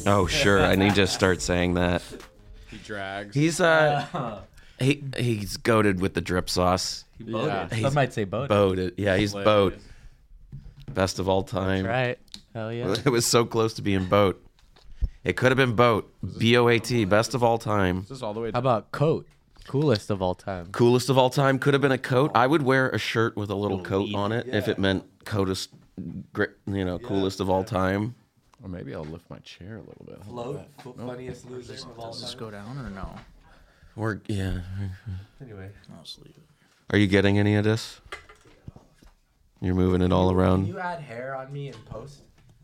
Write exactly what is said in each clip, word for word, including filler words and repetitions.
Oh, sure. I need to start saying that. He drags. He's uh, he he's goated with the drip sauce. He boated. Yeah. Some He's might say boated. Boated. Yeah, he's boat. Best of all time. Right. Hell yeah. It was so close to being boat. It could have been boat. B O A T. Best of all time. Is this all the way How about coat? Coolest of all time. Coolest of all time could have been a coat. I would wear a shirt with a little coat on it if it meant coatest, you know, coolest of all time. Or maybe I'll lift my chair a little bit. Float. Funniest loser of all Does this go down or no? Or yeah. Anyway. I'll just leave it. Are you getting any of this? You're moving it all Can around. you add hair on me in post?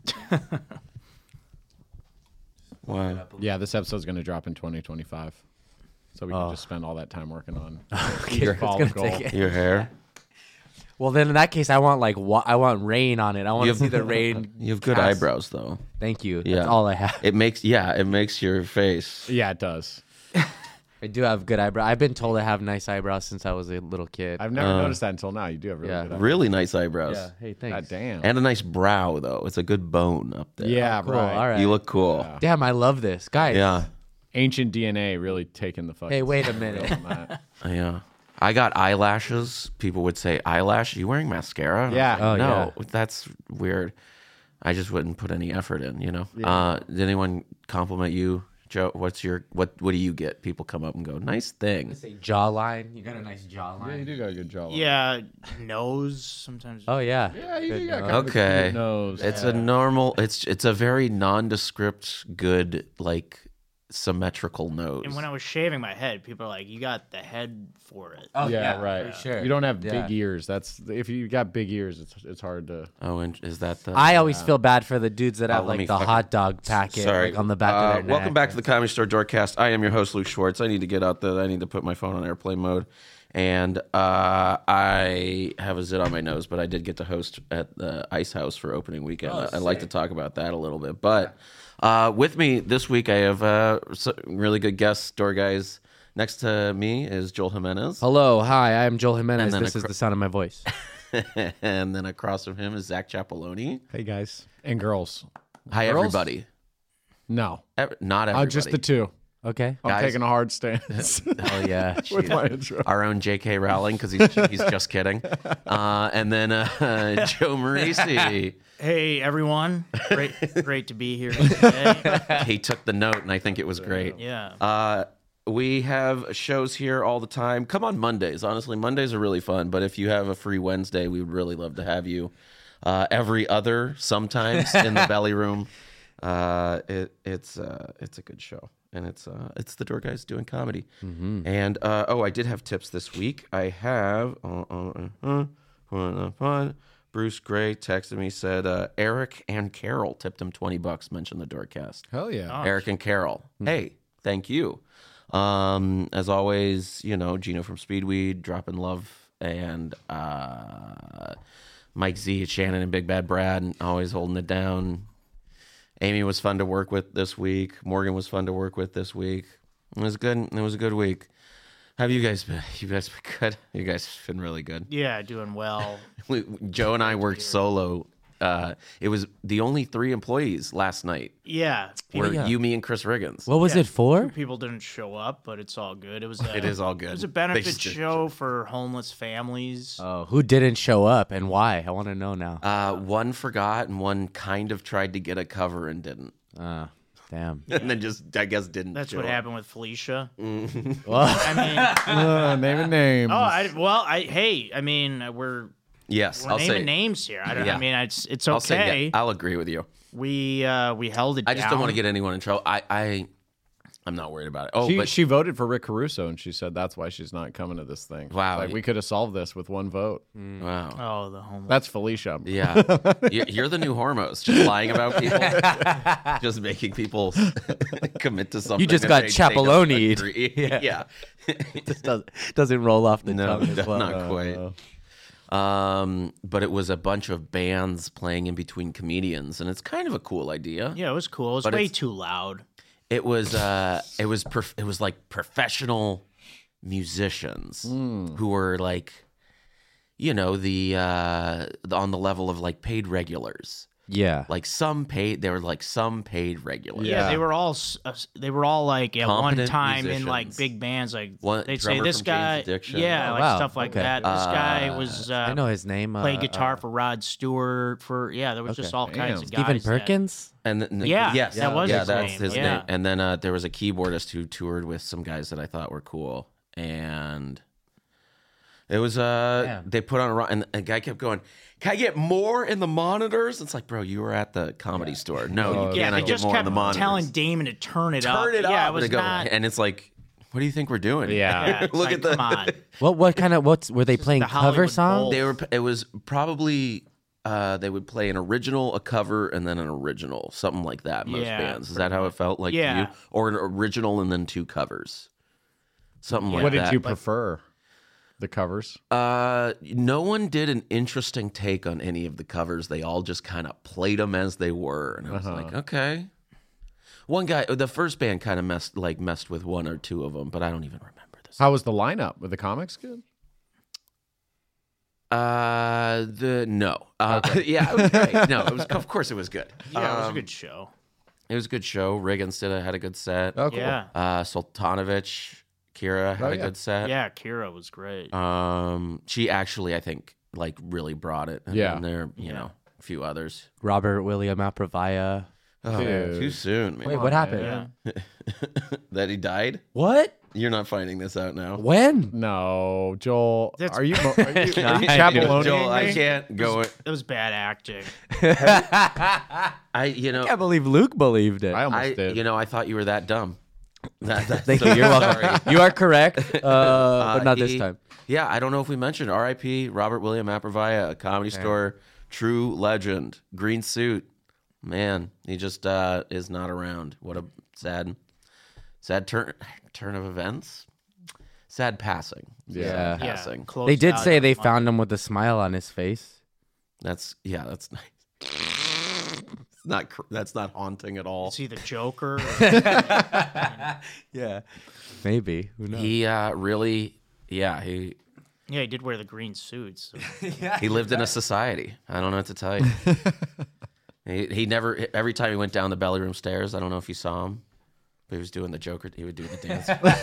Wow. Yeah, this episode's going to drop in twenty twenty-five. So we Oh. can just spend all that time working on Okay, your it's gonna follicle. take it. Your hair. Well, then in that case, I want like wa- I want rain on it. I want You to see have- the rain. You have good cast. eyebrows, though. Thank you. Yeah. That's all I have. It makes yeah, it makes your face. Yeah, it does. I do have good eyebrows. I've been told I have nice eyebrows since I was a little kid. I've never Uh, noticed that until now. You do have really yeah. good eyes. Really nice eyebrows. yeah. Hey, God thanks. damn. And a nice brow, though. It's a good bone up there. yeah, Cool. right. All right. You look cool. Yeah. Damn, I love this, guys. Yeah. Ancient D N A really taking the fucking. Hey, wait a wheel minute. on that. Yeah. I got eyelashes. People would say, eyelash? Are you wearing mascara? Yeah. Oh, no, that's weird. I just wouldn't put any effort in, you know? Uh, did anyone compliment you, Joe? What's your, what What do you get? People come up and go, nice thing. Say jawline. You got a nice jawline. Yeah, you do got a good jawline. Yeah, nose sometimes. Oh yeah. Yeah, you do Good got nose. kind of a Okay. cute nose. It's a normal, it's it's a very nondescript, good, like, symmetrical nose. And when I was shaving my head, people are like, "You got the head for it." Oh yeah, yeah, right. For sure. You don't have Yeah. big ears. That's if you got big ears, it's it's hard to. oh, and is that the... I always feel bad for the dudes that Oh, have let me like the fucking- hot dog packet Sorry. like on the back Uh, of their neck. Welcome back to the Comedy Store Doorcast. I am your host, Luke Schwartz. I need to get out the. I need to put my phone on airplane mode, and uh, I have a zit on my nose. But I did get to host at the Ice House for opening weekend. Oh, I, I'd like to sick. talk about that a little bit. But uh, with me this week, I have uh, so- really good guests, door guys. Next to me is Joel Jimenez, Hello, hi, I'm Joel And Jimenez. then This is acro- the sound of my voice. and then across from him is Zach Ciappelloni. Hey guys and girls. Hi, Girls? everybody. No, Ev- not uh, everybody. just the two. Okay. I'm Guys. taking a hard stance Oh yeah. with Shit. my intro. Our own J K Rowling, because he's, he's just kidding. Uh, and then uh, Joe Marisi. Hey everyone, great, great to be here today. He took the note, and I think it was great. Yeah. Uh, we have shows here all the time. Come on Mondays. Honestly, Mondays are really fun. But if you have a free Wednesday, we would really love to have you. Uh, every other, sometimes in the belly room. Uh, it, it's uh, it's a good show, and it's uh, it's the Door Guys doing comedy. And uh, oh, I did have tips this week. I have uh, uh, uh, uh, uh, Bruce Gray texted me, said uh, Eric and Carol tipped him twenty bucks. Mentioned the Doorcast. Hell yeah. Oh, Eric and Carol. Hey, thank you. Um, as always, you know, Gino from Speedweed, dropping love, and uh, Mike Z, Shannon, and Big Bad Brad, always holding it down. Amy was fun to work with this week. Morgan was fun to work with this week. It was good. It was a good week. How have you guys been? You guys been good? You guys been really good. yeah, doing well. We, Joe and I worked solo. Uh, it was the only three employees last night Yeah. were Yeah. you, me, and Chris Riggins. What was Yeah, it for? Two people didn't show up, but it's all good. It was. A, It is all good. It was a They benefit just didn't show for homeless families. Oh, who didn't show up and why? I want to know now. Uh, one forgot and one kind of tried to get a cover and didn't. Uh, damn. And then just, I guess, didn't That's show what up. happened with Felicia. Well, I mean, Uh, naming names. oh, I, well, I hey, I mean, we're Yes, we're I'll naming say. names here. I don't. Yeah. I mean, it's it's I'll say, okay. yeah, I'll agree with you. we uh we held it. I just don't down. want to get anyone in trouble. I, I, I'm not worried about it. Oh, she, but she voted for Rick Caruso, and she said that's why she's not coming to this thing. Wow. Like, we could have solved this with one vote. wow. Oh, the homeless. That's Felicia. Yeah, You- you're the new Hormos, just lying about people, just making people commit to something. just that got they- they don't Ciappelloni'd. agree. Yeah. yeah. This does, doesn't roll off the No, tongue as well. not quite. Um, but it was a bunch of bands playing in between comedians, and it's kind of a cool idea. yeah, it was cool. It was But way it's- too loud. It was uh it was prof- it was like professional musicians who were like, you know, the uh the, on the level of like paid regulars. Yeah. Like some paid, they were like some paid regulars. Yeah, Yeah. they were all s- uh, they were all like at one Competent time in like musicians. big bands. Like One- they'd say drummer this from Jane's guy, Addiction. yeah, Oh, like wow. stuff like Okay. that. This guy Uh, was uh, I know his name. played uh, guitar uh, for Rod Stewart. For yeah, there was just Okay. all kinds Damn. of guys. Stephen that- Perkins. And then, Yeah, yes, that was yeah, his that's name, his yeah. name. And then uh, there was a keyboardist who toured with some guys that I thought were cool, and it was uh Yeah. they put on a ro- and the guy kept going, "Can I get more in the monitors?" It's like, bro, you were at the comedy store. No, Oh, you Yeah, cannot they get just more kept in the monitors. telling Damon to turn it up. Turn it yeah, up. it was and, they go- not. and it's like, what do you think we're doing? Yeah. Yeah, it's Look like, at the. come on. What what kind of what's were they playing the cover Hollywood songs? Bowl. They were. It was probably. Uh, they would play an original, a cover, and then an original, something like that. Most Yeah, bands. Is that how it felt like to Yeah. you, or an original and then two covers, something like What did that. you prefer? The covers? Uh, no one did an interesting take on any of the covers. They all just kind of played them as they were, and I was Uh-huh. like, okay. One guy, the first band, kind of messed like messed with one or two of them, but I don't even remember this. How was the lineup? Were the comics good? Uh, the no, uh, yeah, it was great. No, it was of course it was good. Yeah, it was a Um, good show. It was a good show. Riggins did a, had a good set. Oh, cool. Yeah, Uh, Sultanovich, Kira had Oh, a yeah. good set. yeah. Kira was great. Um, she actually, I think, like really brought it. And Yeah. then there, you know, a few others. Robert William Aprovia. Oh, Dude. too soon, man. Wait, what happened? yeah. That he died? What? You're not finding this out now. When? No, Joel. That's- Are you are you, are you I do. Chapelonian Joel, I me? can't go. It was bad acting. I, you know, I can't believe Luke believed it. I almost I, did. you know, I thought you were that dumb. That, that's Thank so you. You're sorry. welcome. You are correct, uh, but not this he- time. Yeah, I don't know if we mentioned R I P Robert William Aprovia, a comedy store, true legend, green suit. Man, he just uh, is not around. What a sad, sad turn turn of events. Sad passing. Yeah. Sad passing. closed They did out say on they Monday. found him with a smile on his face. That's yeah. That's nice. It's not. cr- That's not haunting at all. Is he the Joker? or- Yeah, maybe. Who knows? He uh, really, yeah. He yeah, he did wear the green suits. so- he lived in a society. I don't know what to tell you. he, he never. Every time he went down the belly room stairs, I don't know if you saw him, but he was doing the Joker. He would do the dance.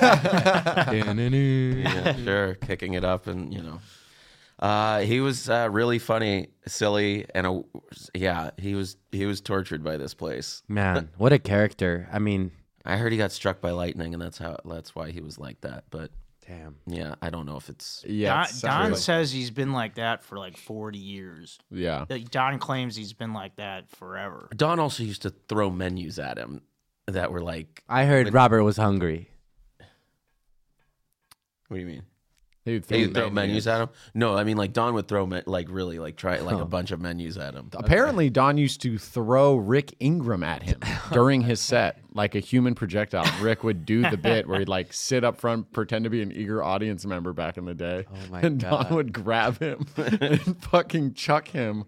Yeah, sure, kicking it up, and you know, uh, he was uh, really funny, silly, and a, yeah, he was he was tortured by this place. Man, what a character. I mean, I heard he got struck by lightning, and that's how that's why he was like that. But damn. yeah, I don't know if it's yeah, Don, it sounds Don like- says he's been like that for like forty years. yeah. That- Don claims he's been like that forever. Don also used to throw menus at him that were like, I heard Robert was hungry. what do you mean? They would They throw would throw menus menus. at him? No, I mean like Don would throw me- like really like try like Oh. a bunch of menus at him. Apparently, Don used to throw Rick Ingram at him during his set, like a human projectile. Rick would do the bit where he'd like sit up front, pretend to be an eager audience member back in the day, Oh my and God. Don would grab him and fucking chuck him.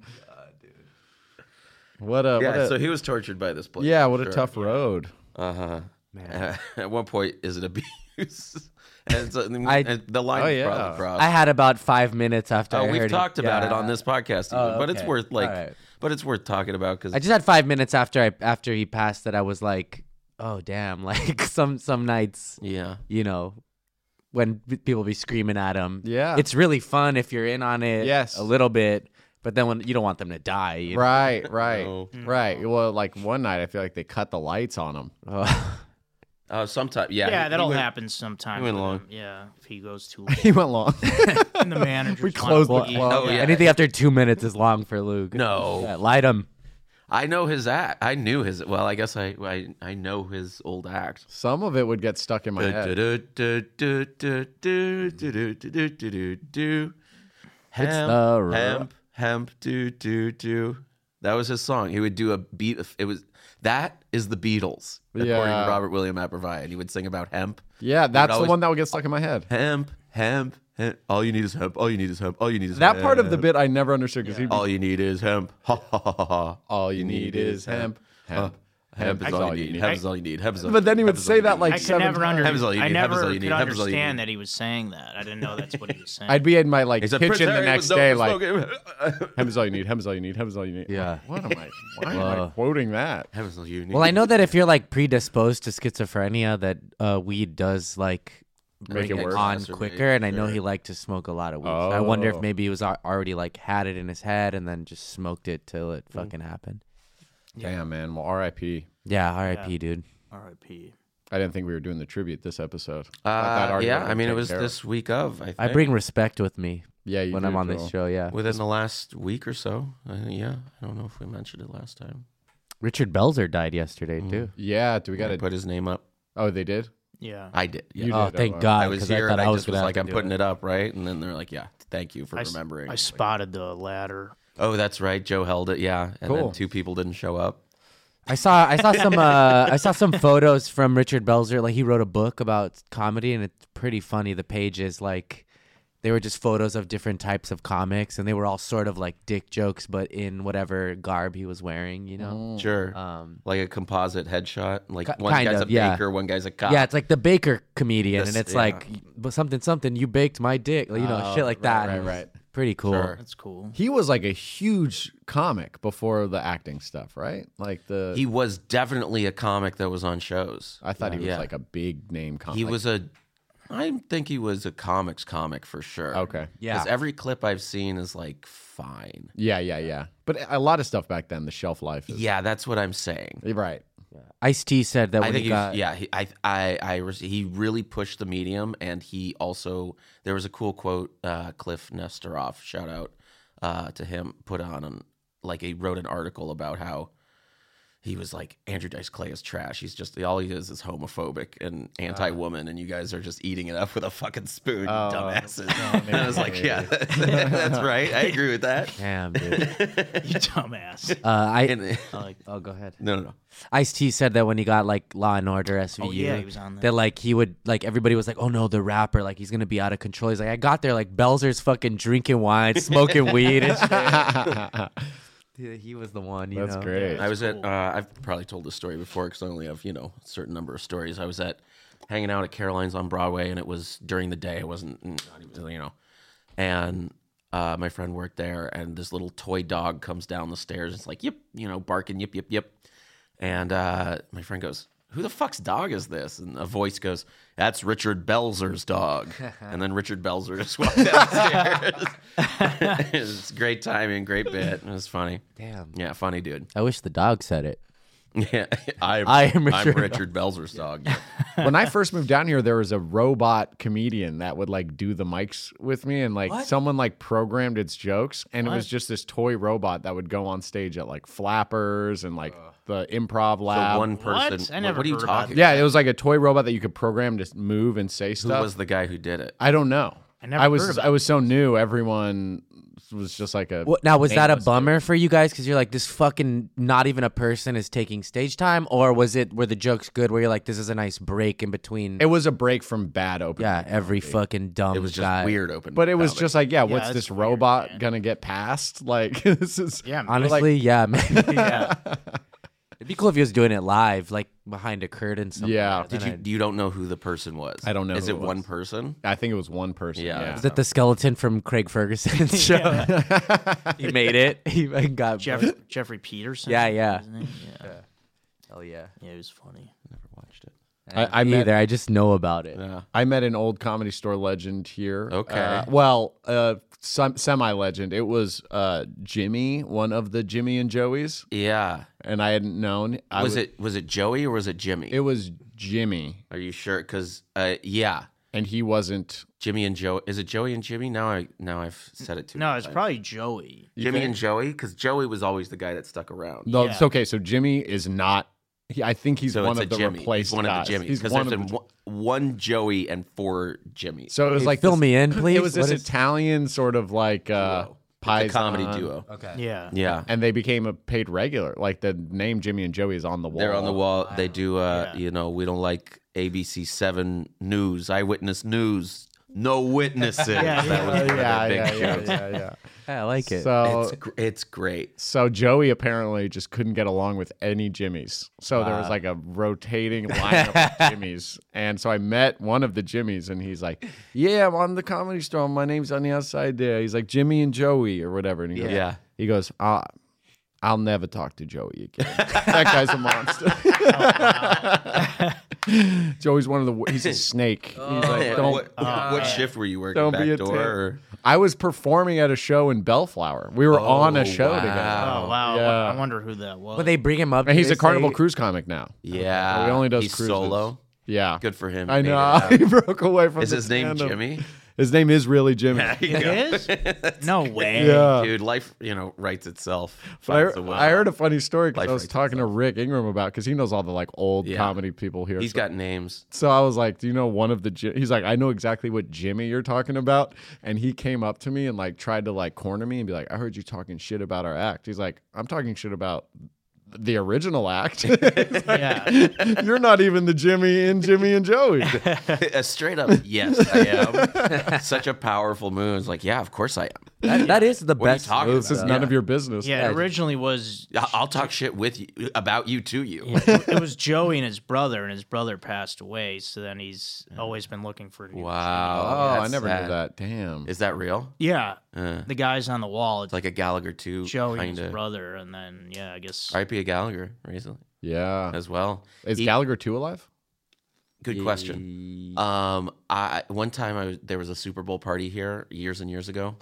What a Yeah, what a, so he was tortured by this place. yeah, for what a sure. tough road. Uh huh. Man. At one point, is it abuse? and, so, I- and the line Oh, is yeah. probably crossed. I had about five minutes after Oh, I we've heard talked about it Yeah. on this podcast, even, Oh, but it's okay. worth like, All right. but it's worth talking about because I just had five minutes after I after he passed that I was like, oh damn! Like some some nights, yeah, you know, when b- people be screaming at him. Yeah. it's really fun if you're in on it. Yes. a little bit, but then when you don't want them to die. You know? Right, right, No. right. Well, like one night, I feel like they cut the lights on him. Oh, uh, sometimes yeah, Yeah, he- that'll he went- happen sometime. he went with along. him. Yeah, if he goes too long. He went long. And the manager. We closed the club. Oh, yeah. anything after two minutes is long for Luke. No. yeah, light him. I know his act. I knew his. Well, I guess I I, I know his old act. Some of it would get stuck in my head. Hemp, the ro- hemp, hemp, do do do. That was his song. He would do a beat. It was that is the Beatles, according Yeah. to Robert William Aprovia, and he would sing about hemp. Yeah, that's the always- one that would get stuck in my head. Hemp, hemp, hemp. All you need is hemp. All you need is hemp. All you need is That part of the hemp. bit I never understood because he'd be, All you need is hemp. Ha ha ha ha ha. all you need is hemp, hemp, Hemp is I- all you need. Hemp is all you need. Hemp is all But then he would hemp is say all you that need. like I could seven never under, times. Hemp is all you I need. Hemp is never all you need. could Hemp is all you understand need. that he was saying that. I didn't know that's what he was saying. I'd be in my like He said, kitchen "Prince the Harry next was known day, for like smoking." hemp is all you need. Hemp is all you need. Hemp is all you need. Yeah. What am I? Why am I Whoa. quoting that? Hemp is all you need. Well, I know that if you're like predisposed to schizophrenia, that uh, weed does like Make bring it it worse. on Exacerbate, quicker. And I know sure. he liked to smoke a lot of weed. So I wonder Oh. if maybe he was al- already like had it in his head and then just smoked it till it fucking happened. Damn, man. Well, R I P. Yeah, R I P, dude. R I P I didn't think we were doing the tribute this episode. Thought that Uh, already yeah, would've I been mean, it taken was care of. this week of. I, think. I bring respect with me Yeah, you when do, I'm on Joel. this show. Yeah. within the last week or so. Uh, yeah, I don't know if we mentioned it last time. Richard Belzer died yesterday too. Yeah, do we got I to? put his name up. Oh, they did. Yeah. I did. Yeah. You Oh, did, thank oh, God! I was 'cause here I and thought I I was just was gonna like, have I'm to do putting it up, right? And then they're like, yeah, thank you for I, s- remembering. I spotted the ladder. Oh, that's right. Joe held it. Yeah, and Cool. then two people didn't show up. I saw I saw some uh, I saw some photos from Richard Belzer. Like he wrote a book about comedy, and it's pretty funny. The pages like they were just photos of different types of comics, and they were all sort of like dick jokes, but in whatever garb he was wearing. You know. Sure. Um, Like a composite headshot. Like Ki- one kind guy's of, a yeah. baker, one guy's a cop. yeah, it's like the baker comedian, This- and it's yeah. like but something something you baked my dick, like, you know, Oh, shit like right, that. right, and it was right. Pretty cool. Sure. That's cool. He was like a huge comic before the acting stuff, right? Like the. He was definitely a comic that was on shows. I thought he was Yeah. like a big name comic. He was a. I think he was a comics comic for sure. Okay. Yeah. Because every clip I've seen is like fine. Yeah, yeah, yeah. But a lot of stuff back then, the shelf life is. Yeah, that's what I'm saying. Right. Ice-T said that I when think he he was, got yeah, he, I, I, I, res- he really pushed the medium, and he also there was a cool quote, uh, Cliff Nestoroff, shout out uh, to him, put on, on like he wrote an article about how he was like Andrew Dice Clay is trash. He's just all he is is homophobic and anti-woman, and you guys are just eating it up with a fucking spoon, you Oh, dumbasses. oh, and I was like, yeah, that's right. I agree with that. damn, dude. You dumbass. Uh, I And, I like oh, go ahead. no, no, no. Ice-T said that when he got like Law and Order S V U, Oh, yeah, he was on there. that like he would like everybody was like, oh no, the rapper like he's gonna be out of control. He's like, I got there like Belzer's fucking drinking wine, smoking weed, and shit. Dude, he was the one. You That's know? great. I was at. Uh, I've probably told this story before because I only have you know a certain number of stories. I was at hanging out at Caroline's on Broadway, and it was during the day. It wasn't, not even, you know, and uh, my friend worked there, and this little toy dog comes down the stairs. It's like yip, you know, barking yip yip yip, and uh, my friend goes, "Who the fuck's dog is this?" And a voice goes, "That's Richard Belzer's dog." And then Richard Belzer just walked downstairs. It's great timing, great bit. It was funny. Damn. Yeah, funny dude. I wish the dog said it. Yeah, I'm, I am I'm Richard. Richard Belzer's dog. When I first moved down here, there was a robot comedian that would like do the mics with me, and like someone like programmed its jokes, and it was just this toy robot that would go on stage at like Flappers and like the Improv So Lab. one person. What? I never what are you heard about talking? Yeah, it was like a toy robot that you could program to move and say Who stuff. was the guy who did it? I don't know. I never I was heard about I was so new. Everyone was just like a. What, now was that a nameless bummer for you guys? Because you're like, this fucking not even a person is taking stage time, or was it were the jokes good? Where you're like, this is a nice break in between. It was a break from bad open. yeah, mic every comedy. fucking dumb It was just guy. weird open. But it was comedy. just like, yeah, what's that's this weird, robot man. gonna get past? Like this is. Yeah, man. Honestly, yeah, man. yeah. It'd be cool if he was doing it live, like behind a curtain. Something Yeah. like that. Did Then you? I'd- You don't know who the person was? I don't know Is who it it was. one person? I think it was one person. Yeah. Yeah. Is it the skeleton from Craig Ferguson's show? He made it. He got Jeff, Jeffrey Peterson. Yeah, yeah. was his name? yeah. Hell yeah. Yeah, it was funny. Never watched it. I- I Me met- either. I just know about it. Yeah. I met an old Comedy Store legend here. Okay. Uh, well, uh, some, semi-legend. It was uh, Jimmy, one of the Jimmy and Joeys, Yeah. and I hadn't known. I Was would- it? Was it Joey or was it Jimmy? It was Jimmy, Are you sure? Because uh, yeah, and he wasn't. Jimmy and Joe. Is it Joey and Jimmy? Now I now I've said it too. No, many it's times. probably Joey. Jimmy and Joey. Because Joey was always the guy that stuck around. No, Yeah. it's okay. So Jimmy is not. He, I think he's So one it's of a the Jimmy. replaced He's one guys. of the Jimmys. He's Because one there's of been the, one, one Joey and four Jimmys. so it was Hey, like fill this- me in, please. It was this What is- Italian sort of like uh, Duo. It's a comedy Paisan. duo. Okay. Yeah. Yeah. And they became a paid regular. Like the name Jimmy and Joey is on the wall. They're on the wall. They do, uh, Yeah. you know, we don't like A B C seven News, Eyewitness News, no witnesses. Yeah, That was yeah, one of their Yeah, big yeah, yeah, jokes. yeah, yeah. Yeah, I like it. So It's gr- it's great. So Joey apparently just couldn't get along with any Jimmies. So there was like a rotating lineup of Jimmies. And so I met one of the Jimmies and he's like, yeah, I'm on the Comedy Store. My name's on the outside there. He's like Jimmy and Joey or whatever. And he goes, Yeah. he goes, uh, I'll never talk to Joey again. That guy's a monster. Joey's one of the, he's a snake. He's like, Yeah, don't, what, what shift were you working? don't Back be a door? tit. Or? I was performing at a show in Bellflower. We were on a Oh, show wow. together. Oh wow! Yeah. I wonder who that was. But they bring him up. And he's they a Carnival say- Cruise comic now. Yeah, He only does he's cruises. solo. Yeah. Good for him. I Made it know. out. He broke away from Is the his name stand-up. Jimmy? His name is really Jimmy. There you It go. is? No way. Yeah. Dude, life, you know, writes itself. But I, finds a way. I heard a funny story because Life I was writes talking to itself. Rick Ingram about because he knows all the like old Yeah. comedy people here. He's so, got names. so I was like, do you know one of the? Ji-? He's like, I know exactly what Jimmy you're talking about, and he came up to me and like tried to like corner me and be like, I heard you talking shit about our act. He's like, I'm talking shit about the original act. Yeah. You're not even the Jimmy in Jimmy and Joey. A straight up, yes, I am. Such a powerful move. It's like, yeah, of course I am. That, that is the What are you best talking move. about? This is though. none of your business. Yeah. It originally was. I- I'll talk shit with you about you to you. It it was Joey and his brother, and his brother passed away. So then he's always been looking for. Wow. Oh, I that's never sad. knew that. Damn. Is that real? Yeah. Uh, The guys on the wall. It's it's like a Gallagher two Joey and kind his of. brother, and then yeah, I guess. R I P a Gallagher recently Yeah. as well. Is He- Gallagher two alive? Good question. Um, I one time I was, there was a Super Bowl party here years and years ago,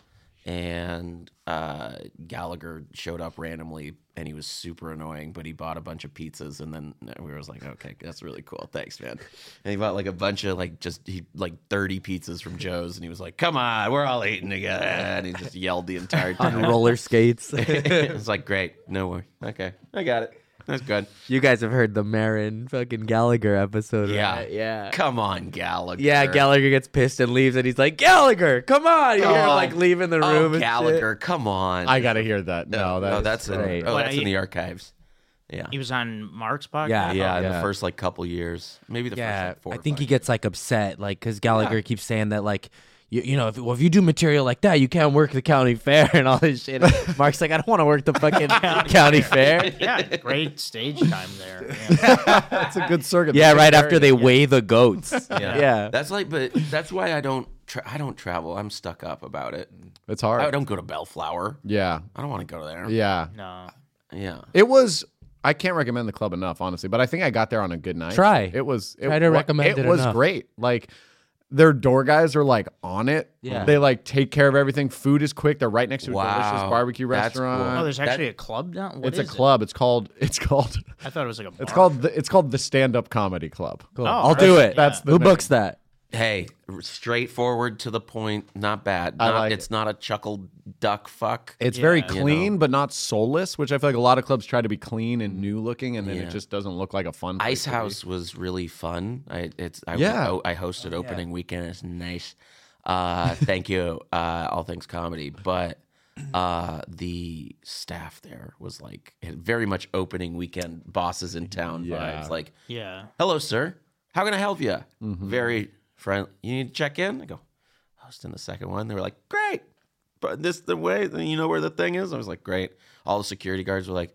and uh, Gallagher showed up randomly, and he was super annoying. But he bought a bunch of pizzas, and then we were like, "Okay, that's really cool, thanks, man." And he bought like a bunch of like just he like thirty pizzas from Joe's, and he was like, "Come on, we're all eating together," and he just yelled the entire On time. roller skates. It's like, great, no worry, okay, I got it. That's good. You guys have heard the Marin fucking Gallagher episode, Yeah. right? Yeah. Come on, Gallagher. Yeah, Gallagher gets pissed and leaves, and he's like, Gallagher, come on. You hear him Oh. like leaving the room. Oh, and shit. Gallagher, come on. I gotta hear that. No, that no, is that's in, great. oh, But that's I- in the archives. Yeah, He was on Mark's podcast. Yeah. yeah, in the yeah. first like couple years, maybe the Yeah, first like, four. I or think five. he gets like upset, like because Gallagher Yeah. keeps saying that, like, you, you know, if, well, if you do material like that, you can't work the county fair and all this shit. And Mark's like, I don't want to work the fucking county fair. Yeah, great stage time there. Yeah. that's a good circuit. Yeah, That's right very- after they weigh the goats. Yeah. yeah. That's like, but that's why I don't. Tra- I don't travel. I'm stuck up about it. It's hard. I don't go to Bellflower. Yeah, I don't want to go there. yeah. No. Yeah. It was. I can't recommend the club enough, honestly. But I think I got there on a good night. Try. It was. It, Try to wa- recommend it was enough. great. Like their door guys are like on it. Yeah. They like take care of everything. Food is quick. They're right next to a delicious Wow. barbecue That's restaurant. cool. Oh, there's That- actually a club now. What It's a is it? club. It's called. It's called. I thought it was like a. Bar. It's called. The, it's called the Stand Up Comedy Club. Cool. Oh, I'll right. do it. That's the Who name. books that? Hey, r- straightforward to the point. Not bad. I Not, like it's not a chuckle duck fuck. It's very Yeah. You clean, know. but not soulless, which I feel like a lot of clubs try to be clean and new looking, and then Yeah. it just doesn't look like a fun place Ice to be. House was really fun. I it's I, Yeah. I, I hosted opening weekend. It's nice. Uh, thank you, uh, All Things Comedy. But uh, the staff there was like had very much opening weekend bosses in town Yeah. vibes. Like, Yeah. hello, sir. How can I help you? Mm-hmm. Very friendly. You need to check in? I go, hosting the second one. They were like, great. But this the way, you know where the thing is? I was like, great. All the security guards were like,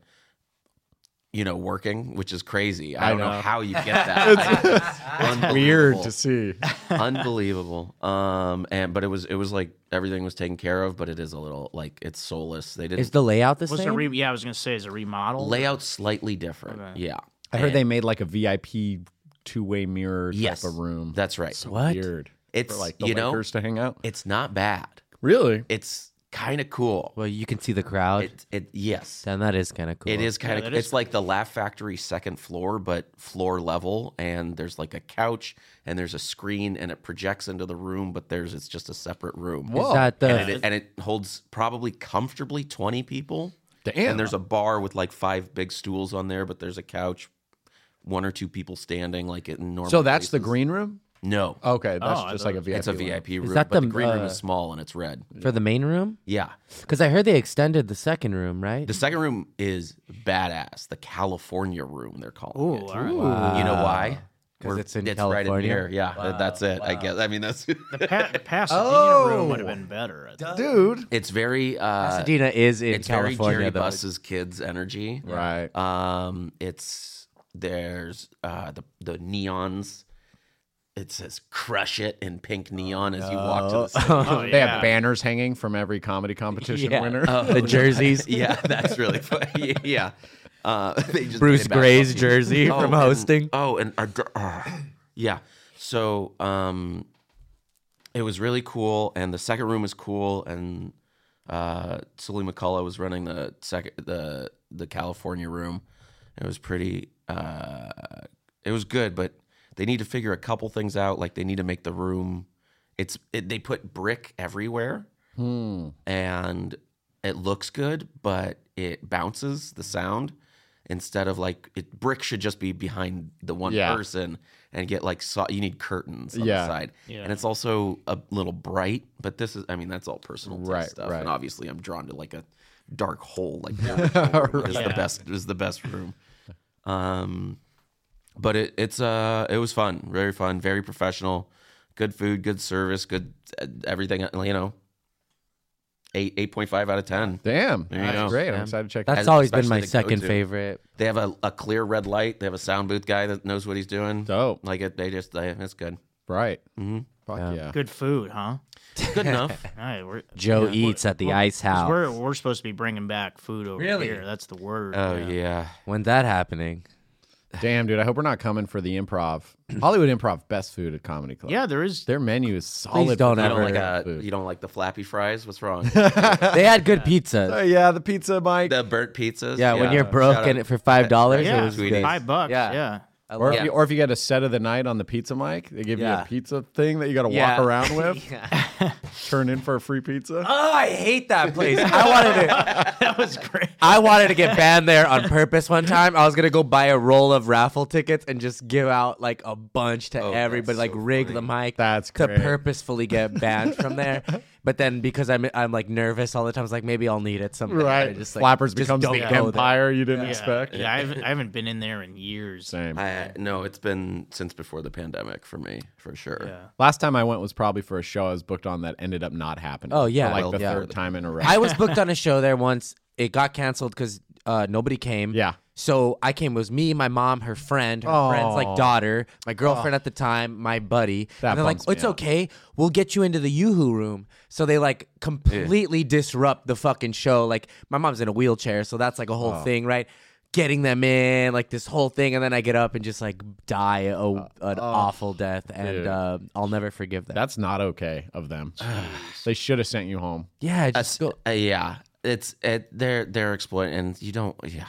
you know, working, which is crazy. I, I don't know. know. how you get that. Weird Unbelievable. to see. Unbelievable. Um, and but it was it was like everything was taken care of, but it is a little like it's soulless. They didn't Is the layout the Was same? it re- yeah, I was gonna say is a remodel. layout slightly different. Okay. Yeah. I heard And they made like a V I P two way mirror type Yes, of room. That's right. so What? weird. It's For like the you know, Lakers to hang out. it's not bad. Really? It's kind of cool. Well, you can see the crowd. It it yes. Then that is kind of cool. It is kind Yeah, of. that is It's like the Laugh Factory second floor, but floor level, and there's like a couch, and there's a screen, and it projects into the room, but there's it's just a separate room. Is Whoa. that the? And it, and it holds probably comfortably twenty people. Damn. And there's a bar with like five big stools on there, but there's a couch, one or two people standing, like in normal. So that's the places. green room? No, Okay, that's Oh, I just thought like a V I P. it's a room. V I P room. that but the, the green room uh, is small and it's red. for the main room? Yeah, Because I heard they extended the second room, right? the second room is badass. The California room, they're calling Ooh, it. all right. You know why? because it's in it's California. right in here. Yeah, that's it. I guess. I mean, that's The, pa- the Pasadena Oh. room would have been better. I think. Dude. it's very. Uh, Pasadena is in it's very California, Jerry though. Buss's Kids energy. Right. Um, it's there's uh the the neons. It says "Crush It" in pink neon as you walk to the stage. Oh, They yeah. have banners hanging from every comedy competition Yeah. winner. The jerseys. Yeah, that's really funny. Yeah. Uh, they just Bruce made it back Gray's up. jersey Oh, from and- hosting. oh, and uh, dr- uh, yeah. So um, it was really cool, and the second room was cool, and uh, Sully McCullough was running the second the the California room. It was pretty. Uh, it was good, but they need to figure a couple things out. Like they need to make the room. It's it, they put brick everywhere, and it looks good, but it bounces the sound instead of like it. Brick should just be behind the one Yeah. person and get like so, you need curtains on Yeah. the side, Yeah. and it's also a little bright. But this is, I mean, that's all personal taste Right, stuff, right. and obviously I'm drawn to like a dark hole. Like the is the Yeah. best is the best room. Um, but it it's uh it was fun, very fun, very professional, good food, good service, good uh, everything. You know, eight eight point five out of ten. Damn. There you That's go. great. I'm Yeah. excited to check That's As- always been especially my the second go-to. favorite. They have a, a clear red light. They have a sound booth guy that knows what he's doing. Dope. Like it, they just they, it's good, Right. mm-hmm. Fuck Yeah. yeah. Good food, huh? good enough. All right, we're, Joe yeah, eats at the we're- Ice 'cause House. We're we're supposed to be bringing back food over Really? here. That's the word. Oh yeah. When's that happening? Damn, dude. I hope we're not coming for the improv. Hollywood Improv, best food at Comedy Club. Yeah, there is. Their menu is solid. don't for You don't ever- like uh, food. you don't like the flappy fries? What's wrong? They had good pizzas. Oh, yeah, the pizza, Mike. the burnt pizzas. Yeah, when you're broke Shout and out. it for five dollars, Yeah, it was Tweety. good. Five bucks. Yeah. Yeah. I Or love if, Yeah. you, or if you get a set of the night on the pizza mic, they give you Yeah. a pizza thing that you got to Yeah. walk around with, Yeah. turn in for a free pizza. Oh, I hate that place. I wanted to. That was great. I wanted to get banned there on purpose one time. I was gonna go buy a roll of raffle tickets and just give out like a bunch to Oh, everybody, that's like so rig funny. the mic. That's to great. purposefully get banned from there. But then because I'm I'm like nervous all the time, I was like maybe I'll need it someday. Right. I just, like, Flappers just becomes don't the go there. empire you didn't Yeah. expect. Yeah, I haven't, I haven't been in there in years. Same. I, no, it's been since before the pandemic for me, for sure. Yeah. Last time I went was probably for a show I was booked on that ended up not happening. Oh, yeah. For like Well, the yeah. third time in a row. I was booked on a show there once. It got canceled because uh, nobody came. Yeah. So I came. It was me, my mom, her friend, her friend's like Aw. daughter, my girlfriend at the time, my buddy. That and they're like, bums me "It's out. okay. We'll get you into the Yoo-Hoo room." So they like completely disrupt the fucking show. Like my mom's in a wheelchair, so that's like a whole thing, right? Getting them in, like this whole thing, and then I get up and just like die a, an awful death, and dude. uh, I'll never forgive that. That's not okay of them. They should have sent you home. yeah, just That's- go. uh, yeah, it's it, they're they're exploiting, and you don't. Yeah,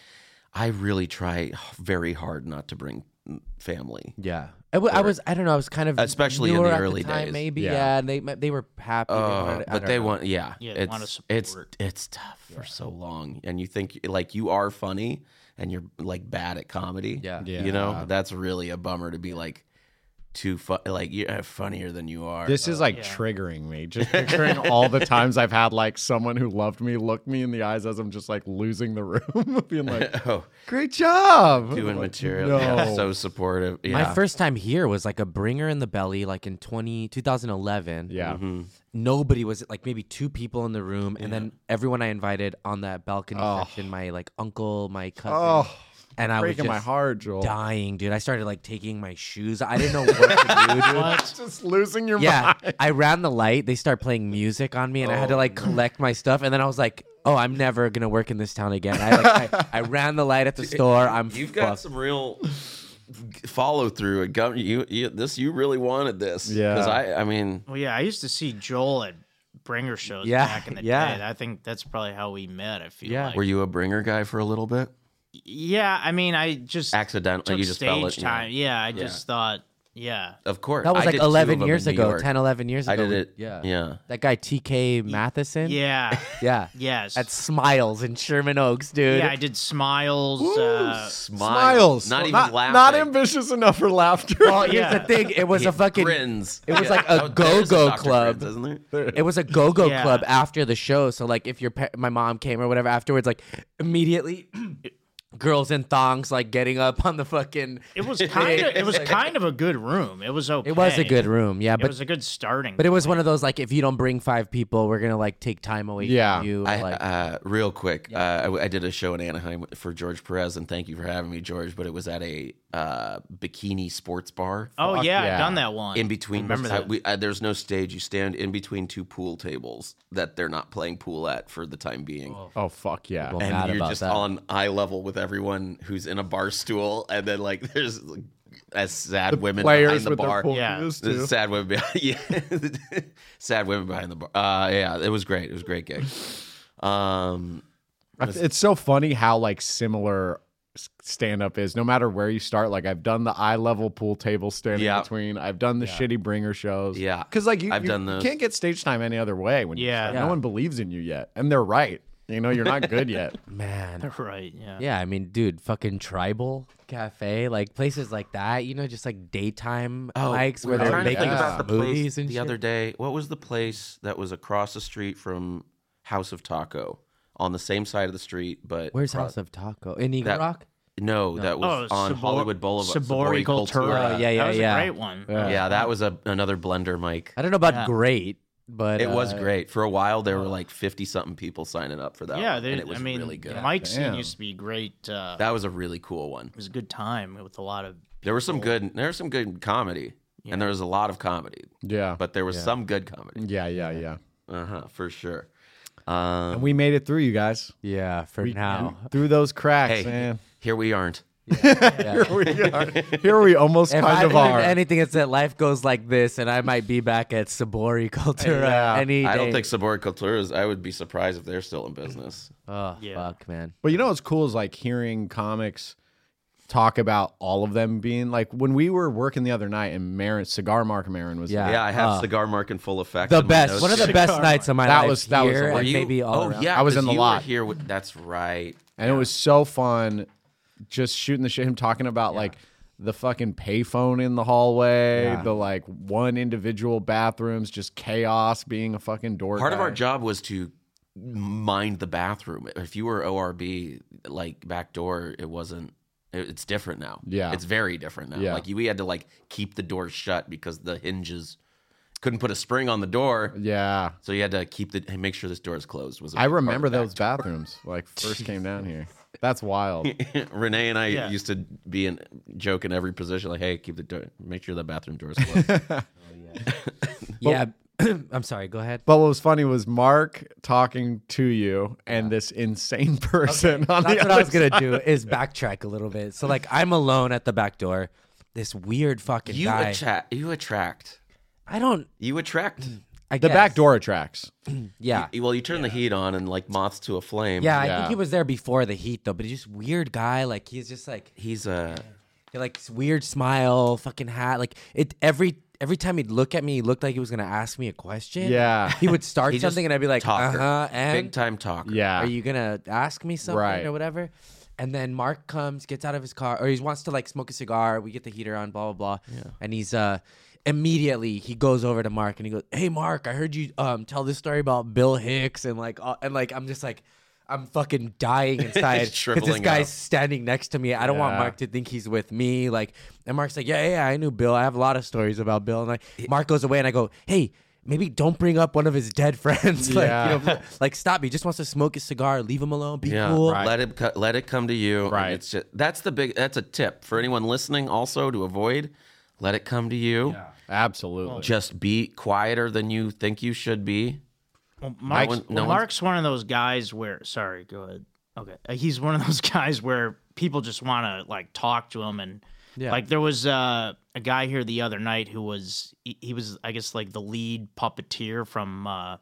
I really try very hard not to bring family. Yeah, I, w- I was. I don't know. I was kind of Especially in newer the at early time, days. Maybe, Yeah. yeah. and they they were happy. they Uh, wanted- I but don't they know. want, yeah, Yeah, they it's wanna it's support. it's tough for so long, and you think like you are funny, and you're like bad at comedy. Yeah. you know Yeah. that's really a bummer to be like too fun, like you're funnier than you are. This is like yeah. triggering me. Just picturing all the times I've had like someone who loved me look me in the eyes as I'm just like losing the room, being like, oh, "Great job, doing Like, material, No. yeah, so supportive. Yeah. My first time here was like a bringer in the belly, like in twenty, twenty eleven. yeah. Mm-hmm. Nobody was like maybe two people in the room, and then everyone I invited on that balcony Oh. section, my like uncle, my cousin, Oh, and I was breaking just my heart, Joel. dying, dude. I started like taking my shoes. I didn't know what to do, dude. What? Just losing your Yeah, mind. I ran the light. They start playing music on me, and I had to like collect my stuff. And then I was like, "Oh, I'm never gonna work in this town again." I like, I, I ran the light at the store. I'm You've got fucked. some real follow through. It got you, you. This you really wanted this. Yeah. Because I, I mean, Well, yeah, I used to see Joel at bringer shows Yeah, back in the yeah. day. I think that's probably how we met. I feel Yeah. like. were you a bringer guy for a little bit? Yeah, I mean, I just Accidentally, took you just stage fell it. yeah. time. Yeah, I just thought, yeah, Of course. That was I like did two of eleven them years in New ago, York. ten, eleven years ago. I did We- it. Yeah. Yeah. That guy T K Matheson. yeah, Yeah. yes. At Smiles in Sherman Oaks, dude. yeah, I did Smiles. Uh, Smiles, Not even not, laughing. not ambitious enough for laughter. Well, here's Yeah. the thing. It was Yeah, a fucking. grins. It was Yeah. like a Oh, there's go-go Doctor club. Grins, isn't there? It was a go-go Yeah. club after the show. So like, if your pa- my mom came or whatever afterwards, like immediately girls in thongs like getting up on the fucking. It was kind of it was kind of a good room. It was okay. It was a good room, yeah, It but was a good starting. but it was point. one of those like if you don't bring five people, we're gonna like take time away Yeah. from you. I, like, uh, real quick, uh, I, I did a show in Anaheim for George Perez, and thank you for having me, George. But it was at a uh, bikini sports bar. Oh Fuck yeah, yeah. I've done that one. In between, Remember I- that? we, uh, there's no stage. You stand in between two pool tables that they're not playing pool at for the time being. Oh fuck yeah. Well, mad And you're about just that. on eye level with everyone who's in a bar stool, and then like there's like, as sad women Players behind the with bar. their pool Yeah. cues, There's too. sad women behind, yeah, sad women behind the bar. Uh, yeah, it was great. It was a great gig. Um, It's so funny how like similar stand up is no matter where you start. Like I've done the eye level pool table standing Yeah. between. I've done the shitty bringer shows. Yeah. Because like you, I've you done those. can't get stage time any other way when you Yeah. start. Yeah. No one believes in you yet. And they're right. You know, you're not good yet. man. right. Yeah. Yeah, I mean, dude, fucking tribal cafe, like places like that, you know, just like daytime mics we where were they're trying to making think about the movies place and the shit. other day. What was the place that was across the street from House of Taco on the same side of the street? But Where's across- House of Taco in Eagle that- Rock? No, that was Oh, on Sabor- Hollywood Boulevard. Sabori Cultura. Oh, yeah, yeah, that was yeah. a great one. Yeah. Yeah, that was a another blender mic. I don't know about Yeah. great, but It was uh, great. For a while, there were like fifty something people signing up for that. Yeah, one, they, and it was I mean, really good. the Mike scene Damn. used to be great. Uh, That was a really cool one. it was a good time with a lot of. There was some good. There was some good comedy, and there was a lot of comedy, Yeah. but there was some good comedy. yeah, yeah, yeah. Uh huh, for sure. Um, And we made it through, you guys. Yeah, for now. Through those cracks, hey, man. here we aren't. Here we are. Here we almost If kind I of learned are. anything, it's that life goes like this, and I might be back at Sabori Cultura Yeah. any day. I don't think Sabor Cultura is. I would be surprised if they're still in business. Oh Yeah. fuck, man. But you know what's cool is like hearing comics talk about all of them being like when we were working the other night and Marin, Cigar Mark Marin was Yeah. there. Yeah, I have Uh, cigar mark in full effect. The in my best, notes one of the here. best nights of my That life. was- that was here, a- and Were you? maybe all oh around. yeah, I was 'cause in the you lot. Were here, with, that's right. And it was so fun just shooting the shit, him talking about like the fucking payphone in the hallway, Yeah. the like one individual bathrooms, just chaos being a fucking door Part of guy. our job was to mind the bathroom. If you were O R B, like back door, it wasn't. it- It's different now. Yeah. it's very different now. Yeah. Like you, we had to like keep the doors shut because the hinges couldn't put a spring on the door. Yeah. So you had to keep the make sure this door is closed. Was a I big part remember of that. those bathrooms like first came down here. That's wild. Renee and I Yeah. used to be in joke in every position, like, "Hey, keep the door, make sure the bathroom door is closed." Yeah, I'm sorry. Go ahead. But what was funny was Mark talking to you and this insane person on That's the what other I was gonna side. do is backtrack a little bit. So like I'm alone at the back door. This weird fucking you guy. attract. You attract. I don't. You attract. I The guess. back door attracts. Yeah. Well, you turn the heat on and like moths to a flame. Yeah, I Yeah. think he was there before the heat though, but he's just weird guy. Like he's just like he's a. he had, like this weird smile, fucking hat. Like it every every time he'd look at me, he looked like he was gonna ask me a question. Yeah. He would start He just something and I'd be like, uh talker. huh, and Big time talker. Yeah. are you gonna ask me something Right. or whatever? And then Mark comes, gets out of his car, or he wants to like smoke a cigar. We get the heater on, blah blah blah. Yeah. And he's uh immediately he goes over to Mark and he goes, "Hey Mark, I heard you um tell this story about Bill Hicks and like uh, and like I'm just like I'm fucking dying inside because this Shriveling guy's up. standing next to me. I don't want Yeah. Mark to think he's with me. Like, and Mark's like, yeah, yeah, I knew Bill. I have a lot of stories about Bill. And like, Mark goes away, and I go, hey, maybe don't bring up one of his dead friends. like, Yeah. you know, like stop. He just wants to smoke his cigar. Leave him alone. Be Yeah, cool. Right. let it co- let it come to you. and Right. It's just, that's the big. That's a tip for anyone listening. Also to avoid, let it come to you. Absolutely. Just be quieter than you think you should be. Well, Mark's, one- no well, one's- Mark's one of those guys where. Sorry, go ahead. Okay, Uh, he's one of those guys where people just want to like talk to him, and Yeah. like there was uh, a guy here the other night who was he, he was I guess like the lead puppeteer from uh,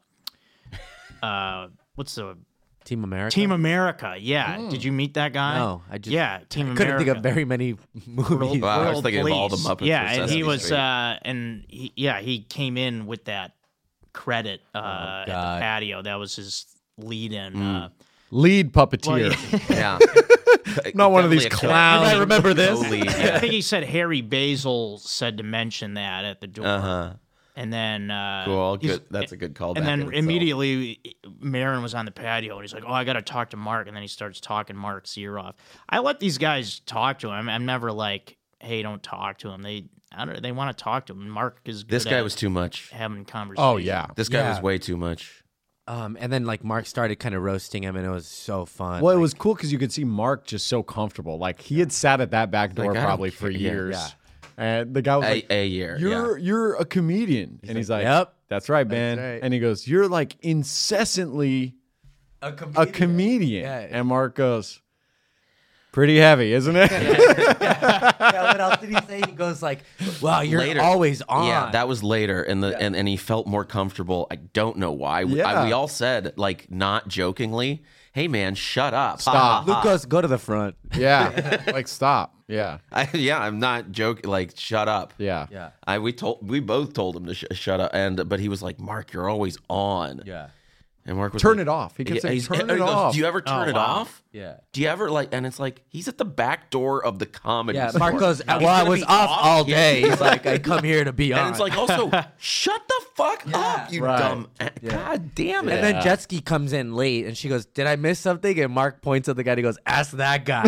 uh, what's the Team America. Team America? Yeah, did you meet that guy? No, I just yeah, Team I America. couldn't think of very many movies. Wow, I was World thinking of all the Police. Muppets. Yeah, for and he Sesame was, Street. uh, and he, yeah, he came in with that credit uh, at the God. patio. That was his lead in. Hmm. Uh, Lead puppeteer. well, yeah, Not one of these Definitely a co- clowns. I remember this. co-lead, I yeah. think he said Harry Basil said to mention that at the door. Uh huh. And then uh, Cool. he's- Good. That's a good callback. And in then itself. immediately, Marin was on the patio, and he's like, "Oh, I got to talk to Mark." And then he starts talking Mark's ear off. I let these guys talk to him. I'm never like, "Hey, don't talk to him." They, I don't. They want to talk to him. Mark is good This guy at was too much. having conversations. Oh yeah. This guy Yeah. was way too much. Um, and then like Mark started kind of roasting him, and it was so fun. Well, it Like, was cool because you could see Mark just so comfortable. Like he had sat at that back door Like, I don't probably for care. Yeah. years. Yeah. And the guy was A, like, a year. You're you're a comedian. and he's like, "Yep. That's right, man. right. And he goes, You're like incessantly a a comedian. comedian. Yeah. And Mark goes, Pretty heavy, isn't it? Yeah, what else did he say? He goes like, "Wow, you're Later. always on." Yeah, that was later, and the and, and he felt more comfortable. I don't know why. We, Yeah. I, we all said, like, not jokingly, "Hey, man, shut up." Ha, Stop. ha, Luke ha. goes, "Go to the front." yeah. Like stop. Yeah. I, yeah, I'm not joking. Like, shut up. Yeah. Yeah, I we told we both told him to sh- shut up, and but he was like, "Mark, you're always on." yeah, And Mark was Turn like, it off. He kept Yeah, saying, he's- turn and it he goes, off. Do you ever turn Oh, it wow. off? yeah. Do you ever like? And it's like he's at the back door of the comedy. Yeah, store. Mark goes, He's "Well, I gonna was be off all Yeah. day." He's like, "I come here to be on." And it's like, also, shut the fuck Yeah. up, you Right. dumb. God damn it. and then Jetski comes in late, and she goes, "Did I miss something?" And Mark points at the guy. And he goes, "Ask that guy."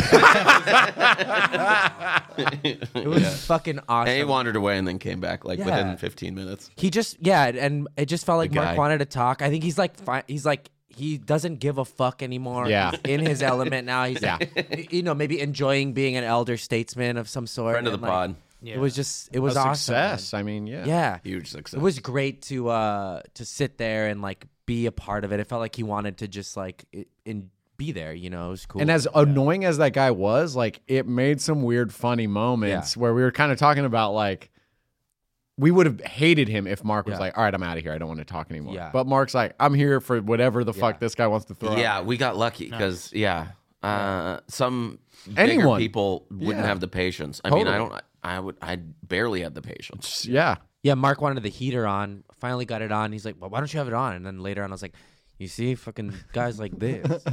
It was fucking awesome. And he wandered away and then came back like Yeah. within fifteen minutes. He just yeah, and it just felt like The Mark guy. wanted to talk. I think he's like fi- he's like he doesn't give a fuck anymore. Yeah. He's in his element now. He's Yeah. like, you know, maybe enjoying being an elder statesman of some sort. Friend of the and, like, pod. Yeah. It was just it was a awesome. success. I mean, yeah. man. Yeah. Huge success. It was great to uh to sit there and like be a part of it. It felt like he wanted to just like i- in be there, you know. It was cool. And as annoying as that guy was, like it made some weird, funny moments where we were kind of talking about like we would have hated him if Mark was Yeah. like, "All right, I'm out of here. I don't want to talk anymore." Yeah. But Mark's like, "I'm here for whatever the fuck Yeah. this guy wants to throw." yeah, out. we got lucky because yeah, uh, some Anyone. bigger people wouldn't Yeah. have the patience. I mean, I Totally. don't. I would. I barely had the patience. yeah. yeah, Mark wanted the heater on. Finally got it on. He's like, "Well, why don't you have it on?" And then later on, I was like, "You see, fucking guys like this."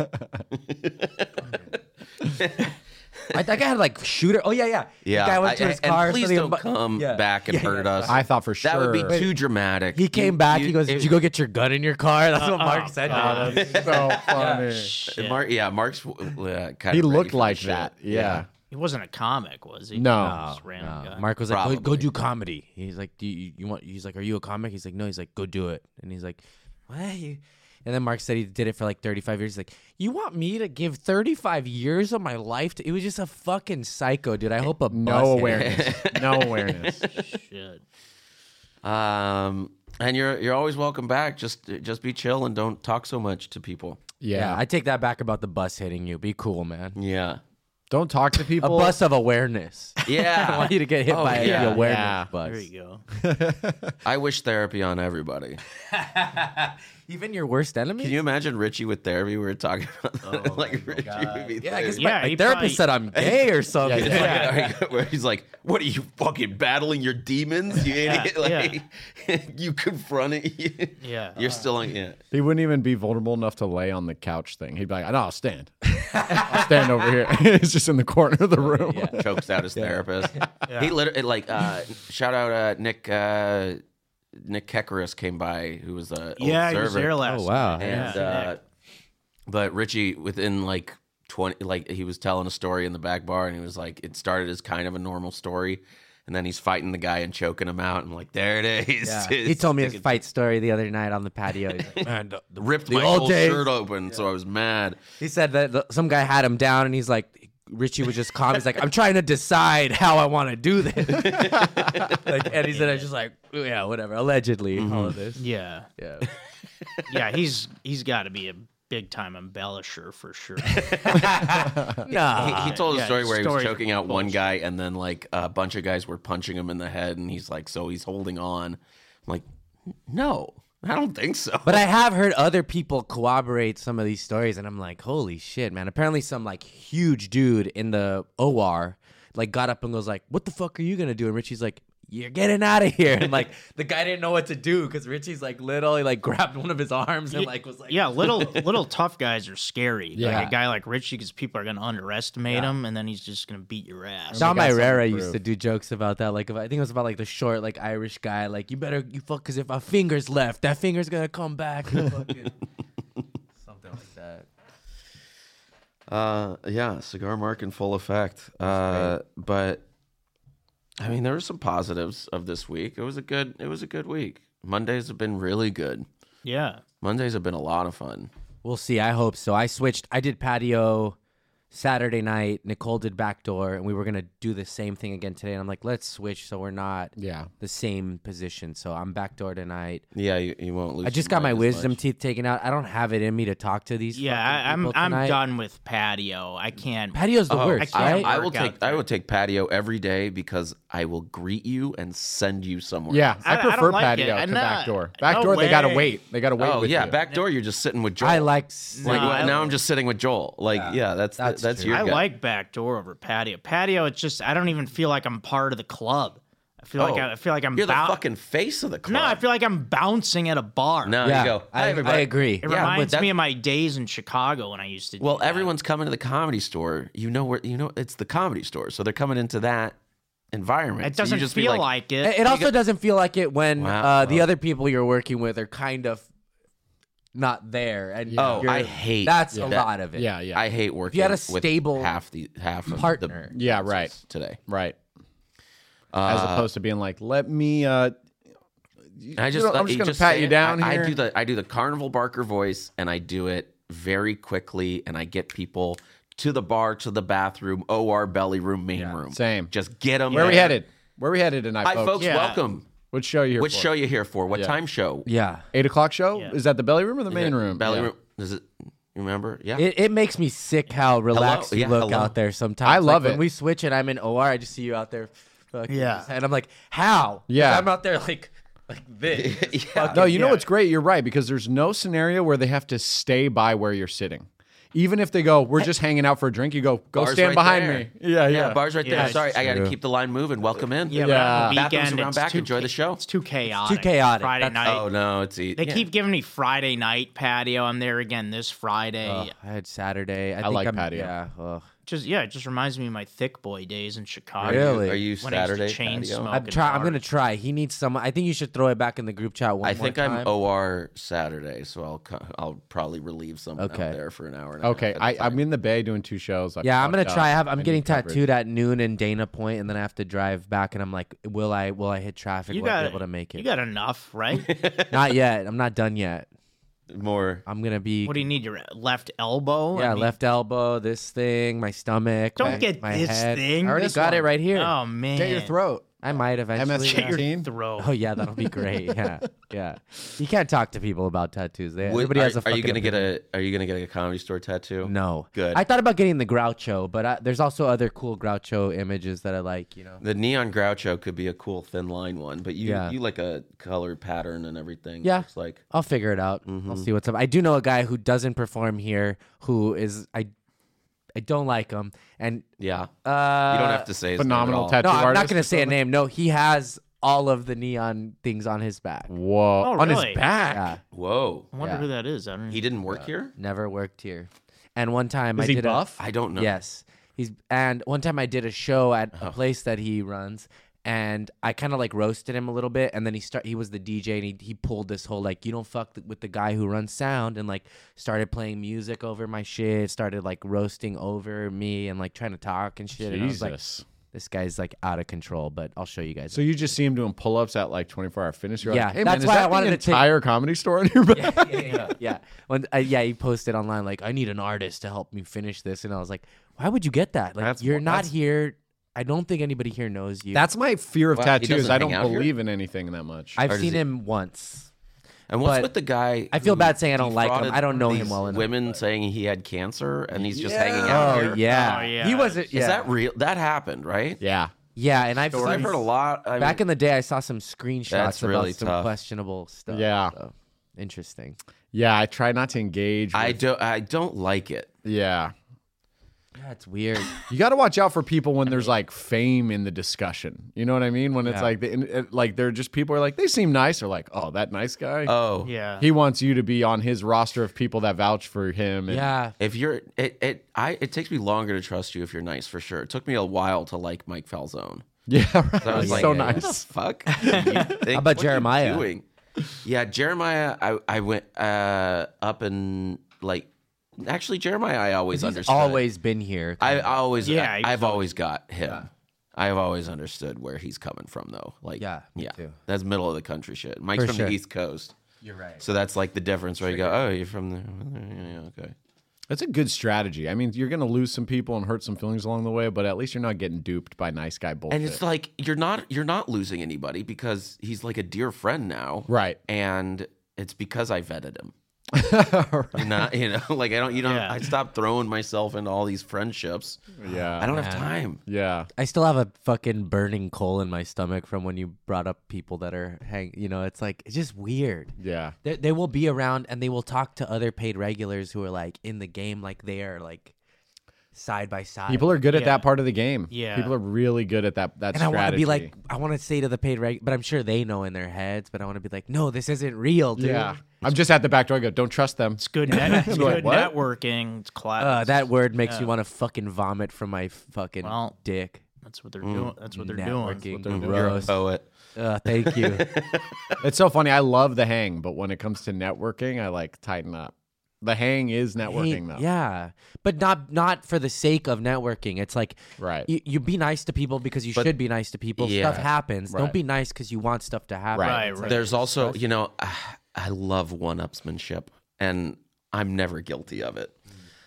I think I had like shooter. Oh yeah, yeah. Yeah, The guy went I- to his and car. please so they- don't come Yeah. back and Yeah, hurt yeah. us. I thought for that would be sure. too dramatic. He came You- back. you- he goes, "Did you go get your gun in your car?" That's what Mark said. Oh, to him. that's- So funny. shit. Mark, yeah, Mark's uh, kind He of looked like that. Yeah. He wasn't a comic, was he? No. Just a random No. guy. Mark was like, go, go Probably. do comedy. He's like, do you, you want? He's like, are you a comic? He's like, no. He's like, go do it. And he's like, what? You? And then Mark said he did it for like thirty-five years. He's like, you want me to give thirty-five years of my life to? It was just a fucking psycho, dude. I hope a bus No hit him. awareness. No awareness. Shit. Um, and you're you're always welcome back. Just just be chill and don't talk so much to people. Yeah, Yeah. I take that back about the bus hitting you. Be cool, man. Yeah. Don't talk to A people. bus of awareness. Yeah. I want you to get hit Oh, by yeah. the awareness Yeah. bus. There you go. I wish therapy on everybody. Even your worst enemy. Can you imagine Richie with therapy? We were talking about like Richie would be yeah, I like, guess Yeah, my, my he therapist probably- said I'm gay or something. Yeah, where he's like, "What are you fucking battling your demons? You idiot! Yeah, Like, you confront it. Yeah. You're still on. Yeah, He wouldn't even be vulnerable enough to lay on the couch thing. He'd be like, "No, I'll stand. I'll stand over here." It's just in the corner of the room. chokes out his therapist. He literally like uh, shout out uh, Nick uh, Nick Kekaris came by, who was a Yeah, old he was server. there last Oh, wow. night. And Yeah. uh, but Richie, within like twenty, like he was telling a story in the back bar, and he was like, it started as kind of a normal story, and then he's fighting the guy and choking him out. I'm like, there it is. Yeah. He told me his It's- fight story the other night on the patio. He's like, man, the, the- ripped the my old whole days. shirt open, so I was mad. He said that the, some guy had him down, and he's like, Richie was just calm. He's like, I'm trying to decide how I want to do this. Like, and he said, I just like, yeah, whatever. Allegedly, all of this. Yeah. Yeah. Yeah, he's he's got to be a big time embellisher for sure. Nah. He, he told a yeah, story where he was story choking out one bullshit. guy, and then like a bunch of guys were punching him in the head, and he's like, so he's holding on. I'm like, no, I don't think so. But I have heard other people corroborate some of these stories, and I'm like, holy shit, man. Apparently, some like huge dude in the O R like got up and goes like, what the fuck are you gonna do? And Richie's like, "You're getting out of here!" And like the guy didn't know what to do because Richie's like little. He like grabbed one of his arms and like was like, yeah, little little tough guys are scary. Yeah. Like a guy like Richie, because people are gonna underestimate him, and then he's just gonna beat your ass. Dom got something Herrera to used prove. to do jokes about that. Like, if, I think it was about like the short, like Irish guy. Like, you better you fuck because if my finger's left, that finger's gonna come back. And fucking, something like that. Uh, yeah, Cigar Mark in full effect. Uh, but I mean, there were some positives of this week. It was a good. It was a good week. Mondays have been really good. Yeah. Mondays have been a lot of fun. We'll see. I hope so. I switched. I did patio Saturday night. Nicole did backdoor, and we were gonna do the same thing again today. And I'm like, let's switch so we're not Yeah. the same position. So I'm backdoor tonight. Yeah, you, you won't lose. I just your got my mind as wisdom much. teeth taken out. I don't have it in me to talk to these. Yeah, fucking I, I'm people I'm tonight. done with patio. I can't. Patio's the Oh, worst, I right? can't I will work out take I there. will take patio every day because I will greet you and send you somewhere. Yeah, I, I- I don't prefer like it. patio I to know- backdoor. no Backdoor, they gotta way. wait. They gotta wait. Oh with yeah, you. back door. You're just sitting with Joel. I like. like No, what- I- now I'm just sitting with Joel. Like yeah, that's That's that's, true. your I guy. like backdoor over patio. Patio, it's just I don't even feel like I'm part of the club. I feel like Oh, I, I feel like I'm You're the bou- fucking face of the club. No, I feel like I'm bouncing at a bar. No, Yeah, you go. Hi, I, everybody. I agree. It Yeah, but reminds that- me of my days in Chicago when I used to. do Well, that. everyone's coming to the Comedy Store. You know where you know it's the Comedy Store, so they're coming into that environment. It So you doesn't just be feel like, it. It, it also doesn't feel like it when Wow. uh, the other people you're working with are kind of not there. And Oh, you're- I hate that's a that. lot of it. Yeah, yeah. I hate working. you had a with stable half the half of partner. the Yeah, right. today. Right. As Uh, opposed to being like, let me. uh I just know, I'm uh, just gonna just pat say you it. down I, here. I do the I do the Carnival Barker voice, and I do it very quickly, and I get people to the bar, to the bathroom, O R belly room, main room. Same. Just get them. Where are we headed? Where are we headed tonight, Hi, folks? folks. Yeah. Welcome. What show you here Which for? show you here for? What Yeah. time show? Yeah. Eight o'clock show? Yeah. Is that the belly room or the main room? Belly Yeah. room. Does it? You remember? Yeah. It, it makes me sick how relaxed Yeah, you look hello. out there sometimes. I Like, love when it. we switch and I'm in O R, I just see you out there. Fucking Yeah. And I'm like, how? 'Cause Yeah. I'm out there like like this. yeah. No, you know Yeah. what's great? You're right, because there's no scenario where they have to stay by where you're sitting. Even if they go, we're just hanging out for a drink, you go, go Bar's stand right behind there. me. Yeah, yeah. Yeah, bar's right Yeah, there. Sorry, I got to true. keep the line moving. Welcome in. Yeah, Yeah. but on the Bathrooms weekend, around it's back. too Enjoy the cha- show. It's too chaotic. Too chaotic. Friday That's- night. Oh no, it's e- They yeah. keep giving me Friday night patio. I'm there again this Friday. Ugh, I had Saturday. I, think like I'm, patio. Yeah. ugh. Just yeah, it just reminds me of my thick boy days in Chicago. Really? Are you When I used to Saturday chain patio? smoke. I'm Fucking try. I'm hard. gonna try. He needs some. I think you should throw it back in the group chat one I more think time. I'm O R Saturday, so I'll co- I'll probably relieve someone Okay. out there for an hour. And a half Okay, at a I, time. I'm in the Bay doing two shows. I Yeah, I'm gonna fucked try. I up. have. I'm I getting need coverage. tattooed at noon in Dana Point, and then I have to drive back. And I'm like, will I? Will I hit traffic? You will I got be able to make You it? got enough, right? Not yet. I'm not done yet. more. I'm gonna be. What do you need? Your left elbow? I yeah, mean- left elbow, this thing, my stomach. Don't my, get my this head. thing. I already This got it one. right here. Oh man, Get your throat. I might eventually. M S yeah. thirteen. throat. Oh yeah, that'll be great. Yeah, yeah. You can't talk to people about tattoos. They, Would- everybody are, has a. are you fucking gonna get opinion. a Are you gonna get a Comedy Store tattoo? No. Good. I thought about getting the Groucho, but I, there's also other cool Groucho images that I like. You know. The neon Groucho could be a cool thin line one, but you Yeah. you like a color pattern and everything. Yeah. Looks like I'll figure it out. I'll see what's up. I do know a guy who doesn't perform here, who is I, I don't like him, and yeah. uh, You don't have to say his name at phenomenal all. tattoo No, I'm not artist gonna or say a something? name. No, he has all of the neon things on his back. Whoa. Oh, On his really? back. Yeah, Whoa. I wonder Yeah. who that is. I don't. He didn't work here. never worked here. And one time Is I he did buff? I don't a know. yes, he's and one time I did a show at Oh. a place that he runs. And I kind of like roasted him a little bit, and then he start. He was the D J, and he he pulled this whole like you don't fuck th- with the guy who runs sound, and like started playing music over my shit, started like roasting over me, and like trying to talk and shit. And I was like, Jesus. this guy's like out of control. But I'll show you guys. So you just see him doing pull-ups at like twenty-four hour fitness. You're Yeah, like, hey, that's man, is why that I the wanted to take- entire comedy store on your back? yeah, yeah, yeah. yeah. When uh, yeah, he posted online like, I need an artist to help me finish this, and I was like, why would you get that? Like, That's- you're not that's- here. I don't think anybody here knows you. That's my fear of Well, he tattoos. doesn't I hang don't out here? believe in anything that much. I've Or does seen he- him once. And what's But with the guy? I feel who bad saying I don't like him. defrauded I don't know him these well enough, Women saying he had cancer and he's just Yeah. hanging out Oh here. yeah. Oh, yeah. He wasn't. Yeah. Is that real? That happened, right? yeah. Yeah, and I've 'Cause seen I've heard a lot. I back mean, in the day. I saw some screenshots That's about really some tough. questionable stuff. Yeah. so, interesting. Yeah. I try not to engage. I with- don't. I don't like it. Yeah. Yeah, it's weird. You got to watch out for people when there's like fame in the discussion. You know what I mean? When it's Yeah. like, the, it, like they're just people are like, they seem nice. Or like, oh, that nice guy. Oh, Yeah. He wants you to be on his roster of people that vouch for him. And, Yeah. if you're it, it I it takes me longer to trust you if you're nice for sure. It took me a while to like Mike Falzone. yeah, right. So I was He's like, so what nice. the fuck? You think, How about what are you Jeremiah? doing? Yeah, Jeremiah. I I went uh, up and like actually Jeremiah. I always He's understood. always been here. I, I always Yeah, I, he's I've always- always got him. I've always understood where he's coming from though. Like Yeah, me yeah, too. that's middle of the country shit. Mike's For from sure. the East Coast, You're right. so that's like the difference where you go, oh, you're from the yeah, okay. That's a good strategy. I mean, you're going to lose some people and hurt some feelings along the way, but at least you're not getting duped by nice guy bullshit. And it's like you're not you're not losing anybody because he's like a dear friend now, Right. And it's because I vetted him. You're not, you know, like I don't, you know, Yeah. I stopped throwing myself into all these friendships. yeah. I don't have Man. time. Yeah. I still have a fucking burning coal in my stomach from when you brought up people that are hang. You know, it's like it's just weird. Yeah. They they will be around and they will talk to other paid regulars who are like in the game, like they are like side by side. People are good at Yeah. that part of the game. Yeah. People are really good at that that and I strategy. want to be like, I want to say to the paid reg, but I'm sure they know in their heads. But I want to be like, no, this isn't real, dude. yeah. I'm just at the back door. I go, don't trust them. It's good, net, it's Like, good what? networking. It's class. Uh, that word makes Yeah. you want to fucking vomit from my fucking Well, dick. That's what they're doing. That's what they're Networking. doing. You're a Gross. poet. Uh, thank you. It's so funny. I love the hang, but when it comes to networking, I like tighten up. The hang is networking, Hey, though. yeah, but not not for the sake of networking. It's like Right. you, you be nice to people because you But- should be nice to people. Yeah. Stuff happens. Right. Don't be nice because you want stuff to happen. Right. Right, It's right. like- There's also, you know, I, I love one-upsmanship, and I'm never guilty of it.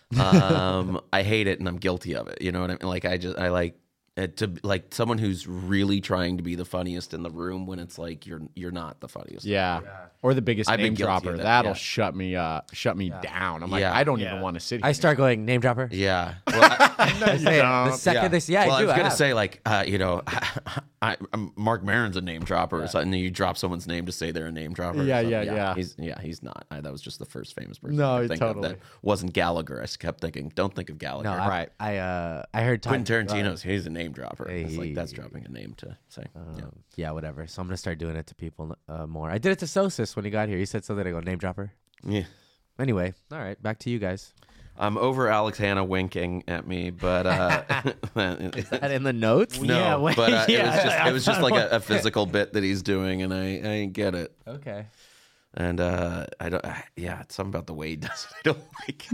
Um, I hate it, and I'm guilty of it. You know what I mean? Like I just, I like it to like someone who's really trying to be the funniest in the room when it's like you're you're not the funniest. Yeah. Or the biggest I've been name guilty of dropper. that, That'll yeah. shut me uh shut me down. I'm like, Yeah. I don't Yeah. even want to sit here. I start going name dropper. Yeah. Well, I, I say it the don't. second this. Yeah, well, I I do. was I gonna have. say like, uh, you know, I, I'm, Mark Maron's a name dropper, or something. And you drop someone's name to say they're a name dropper. or Yeah, something. yeah, yeah. He's yeah, he's not. I, that was just the first famous person. No, I could think totally. Of that wasn't Gallagher. I kept thinking, don't think of Gallagher. No, I, Right. I uh I heard Todd, Quentin Tarantino's he's a name dropper. It's like that's Hey. dropping a name to say. yeah. um, yeah, whatever. So I'm gonna start doing it to people uh, more. I did it to Sosis when he got here. He said something. I go name dropper. Yeah. Anyway, all right, back to you guys. I'm over Alex Hanna winking at me, but uh, Is that in the notes? no, Yeah, wait, but uh, it yeah. was just it was just like a, a physical bit that he's doing, and I I get it. Okay. And uh, I don't. Yeah, it's something about the way he does it. I don't like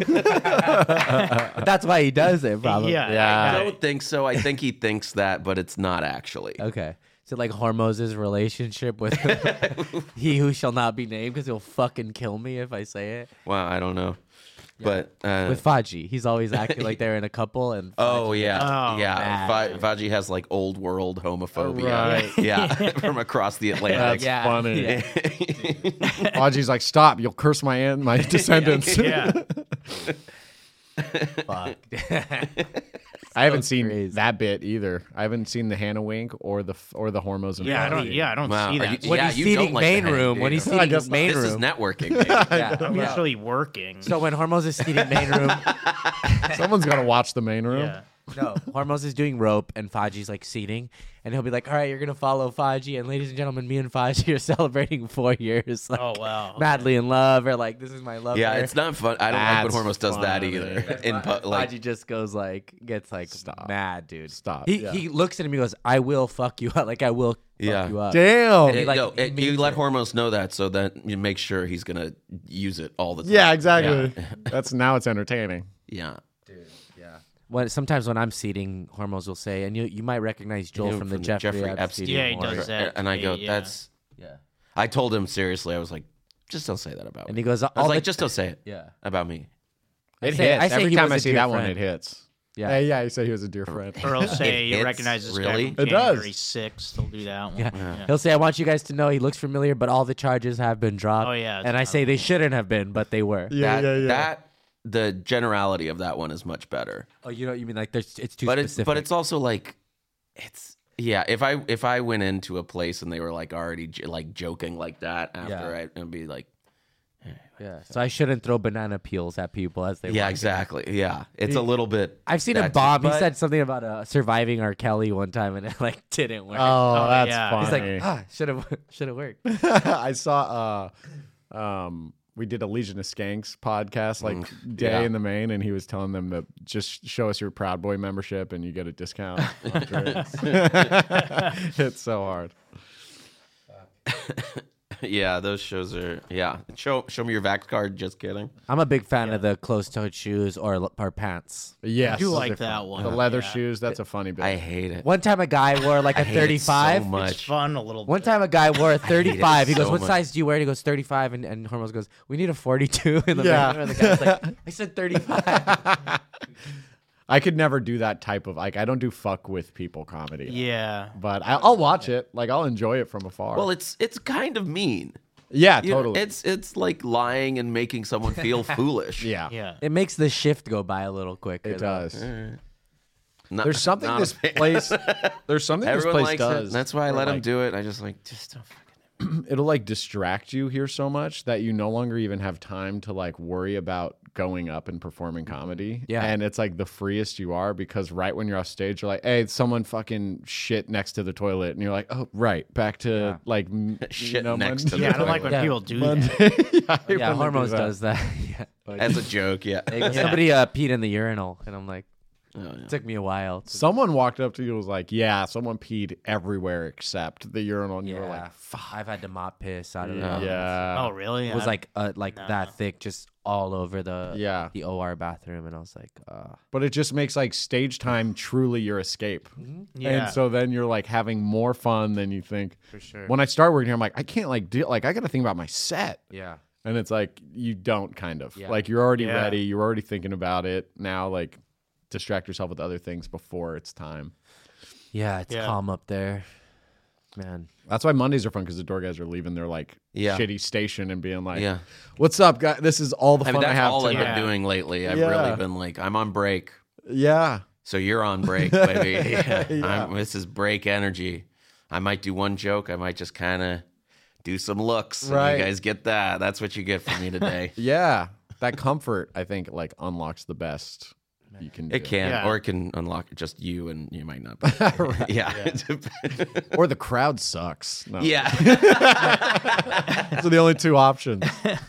it. But that's why he does it, probably. Yeah. Yeah. I don't think so. I think he thinks that, but it's not actually. Okay. Is it like Hormoz's relationship with he who shall not be named because he'll fucking kill me if I say it? Well, I don't know, but uh, With Faji, he's always acting like they're in a couple, and oh yeah, Oh, yeah. man. Va- Vaji has like old world homophobia. Right. Yeah, from across the Atlantic. That's Yeah. funny. Yeah. Audrey's like, stop, you'll curse my aunt, my descendants. Yeah. fuck. I haven't seen crazy. that bit either. I haven't seen the Hannah wink or the or the Hormoz. Yeah, I don't. Yeah, I don't Wow, see are that. you- When Yeah, he's you seating don't like the main hang, room, do when you? he's I seating guess his not. main This is room, networking. Baby. yeah. I'm usually working. So when Hormoz is seating main room, Someone's got to watch the main room. yeah. no, Hormoz is doing rope and Faji's like seating, and he'll be like, "All right, you're gonna follow Faji, and ladies and gentlemen, me and Faji are celebrating four years, like, Oh wow. madly in love, or like this is my love." Yeah, affair." it's not fun. I don't like That's when Hormuz does that funny. either. In pu- like, Faji just goes like, gets like Stop. mad, dude. Stop. He Yeah. he looks at him, he goes, "I will fuck you up, like I will fuck Yeah. you up." Damn. it- like, no, he it- you means let it. Hormuz know that so that you make sure he's gonna use it all the time. Yeah, exactly. That's now it's entertaining. Yeah. When sometimes when I'm seating, Hormoz will say, and you you might recognize Joel Him from the from the Jeffrey, Jeffrey Epstein. Epstein Yeah, he Memorial. does that. And I go, Yeah. that's. Yeah, I told him seriously. I was like, just don't say that about and me. he goes, I all was like, the- just don't say it yeah, about me. It say- hits. I say Every he time was I a see dear that one, friend. it hits. yeah, Yeah, yeah. He said he was a dear friend. Or he'll say It you hits, recognize this really? guy from It does. January sixth. They'll do that one. Yeah. Yeah. He'll say, "I want you guys to know he looks familiar, but all the charges have been dropped." Oh, yeah, it's and I say they shouldn't have been, but they were. Yeah, that, yeah, yeah. That the generality of that one is much better. Oh, you know, you mean like there's it's too but it's specific. but it's also like it's yeah. If I if I went into a place and they were like already j- like joking like that after, Yeah. I'd, I'd be like, Yeah. So I shouldn't throw banana peels at people as they Yeah, walk in. exactly. Yeah, it's a little bit. I've seen him that's- bomb. He but- said something about uh, surviving R. Kelly one time, and it like didn't work. Oh, that's yeah. He's funny. like, ah, should have, should have worked. I saw uh um we did a Legion of Skanks podcast like day yeah. in the main, and he was telling them to just show us your Proud Boy membership and you get a discount on drinks. It's so hard. Yeah, those shows are. Yeah, show show me your Vax card. Just kidding. I'm a big fan of the closed-toed shoes or or pants. Yes, I do those like are that fun. one. The leather Yeah. shoes, that's a funny bit. I hate it. One time, a guy wore like a I hate it thirty-five. so much. It's fun a little. One bit. time, a guy wore a thirty-five. He goes, so "What much. size do you wear?" And he goes, "thirty-five." And, and Hormones goes, "We need a forty-two." In the Yeah. mirror. And the guy's like, "I said thirty-five." I could never do that type of like I don't do fuck with people comedy. Yeah. But I, I'll watch it. Like I'll enjoy it from afar. Well, it's it's kind of mean. yeah, You know, totally. it's it's like lying and making someone feel foolish. yeah, Yeah. It makes the shift go by a little quicker. it though. does. Not- There's something not a this fan. place. There's something Everyone this place likes does. it. That's why I where, let them like, do it. I just like just don't fucking. It'll like distract you here so much that you no longer even have time to like worry about going up and performing comedy. Yeah. And it's like the freest you are because right when you're off stage, you're like, hey, someone fucking shit next to the toilet. And you're like, oh, right. Back to like m- Shit you know, next Mon- to the Yeah, I don't like when Yeah. people do Monday. that. yeah, I Yeah, wanna do Hormones that. does that. yeah. Like, As a joke, yeah. they go, somebody uh, peed in the urinal, and I'm like, Oh, yeah. it took me a while. to- Someone walked up to you and was like, yeah, someone peed everywhere except the urinal. And you were yeah, like, fuck. I've had to mop piss out of the. Yeah. yeah. Oh, really? It was I- like uh, like No. that thick, just all over the Yeah. the O R bathroom, and I was like, uh, But it just makes like stage time truly your escape. Yeah. And so then you're like having more fun than you think. for sure. When I start working here, I'm like, I can't like do like I got to think about my set. yeah, And it's like you don't kind of Yeah. like you're already Yeah. ready. You're already thinking about it now. Like distract yourself with other things before it's time. yeah, it's Yeah. calm up there, man. That's why Mondays are fun because the door guys are leaving their like Yeah. shitty station and being like, Yeah. "What's up, guys? This is all the I fun mean, I, that's have all I've tonight." Yeah. been doing lately. I've Yeah. really been like, I'm on break, Yeah, so you're on break, baby. Yeah. Yeah. I'm, this is break energy. I might do one joke. I might just kind of do some looks. and Right. You guys get that. That's what you get from me today. yeah. That comfort, I think, like unlocks the best you can do. It can, Yeah. or it can unlock just you, and you might not. Be. Yeah, or the crowd sucks. No. yeah. Those are the only two options.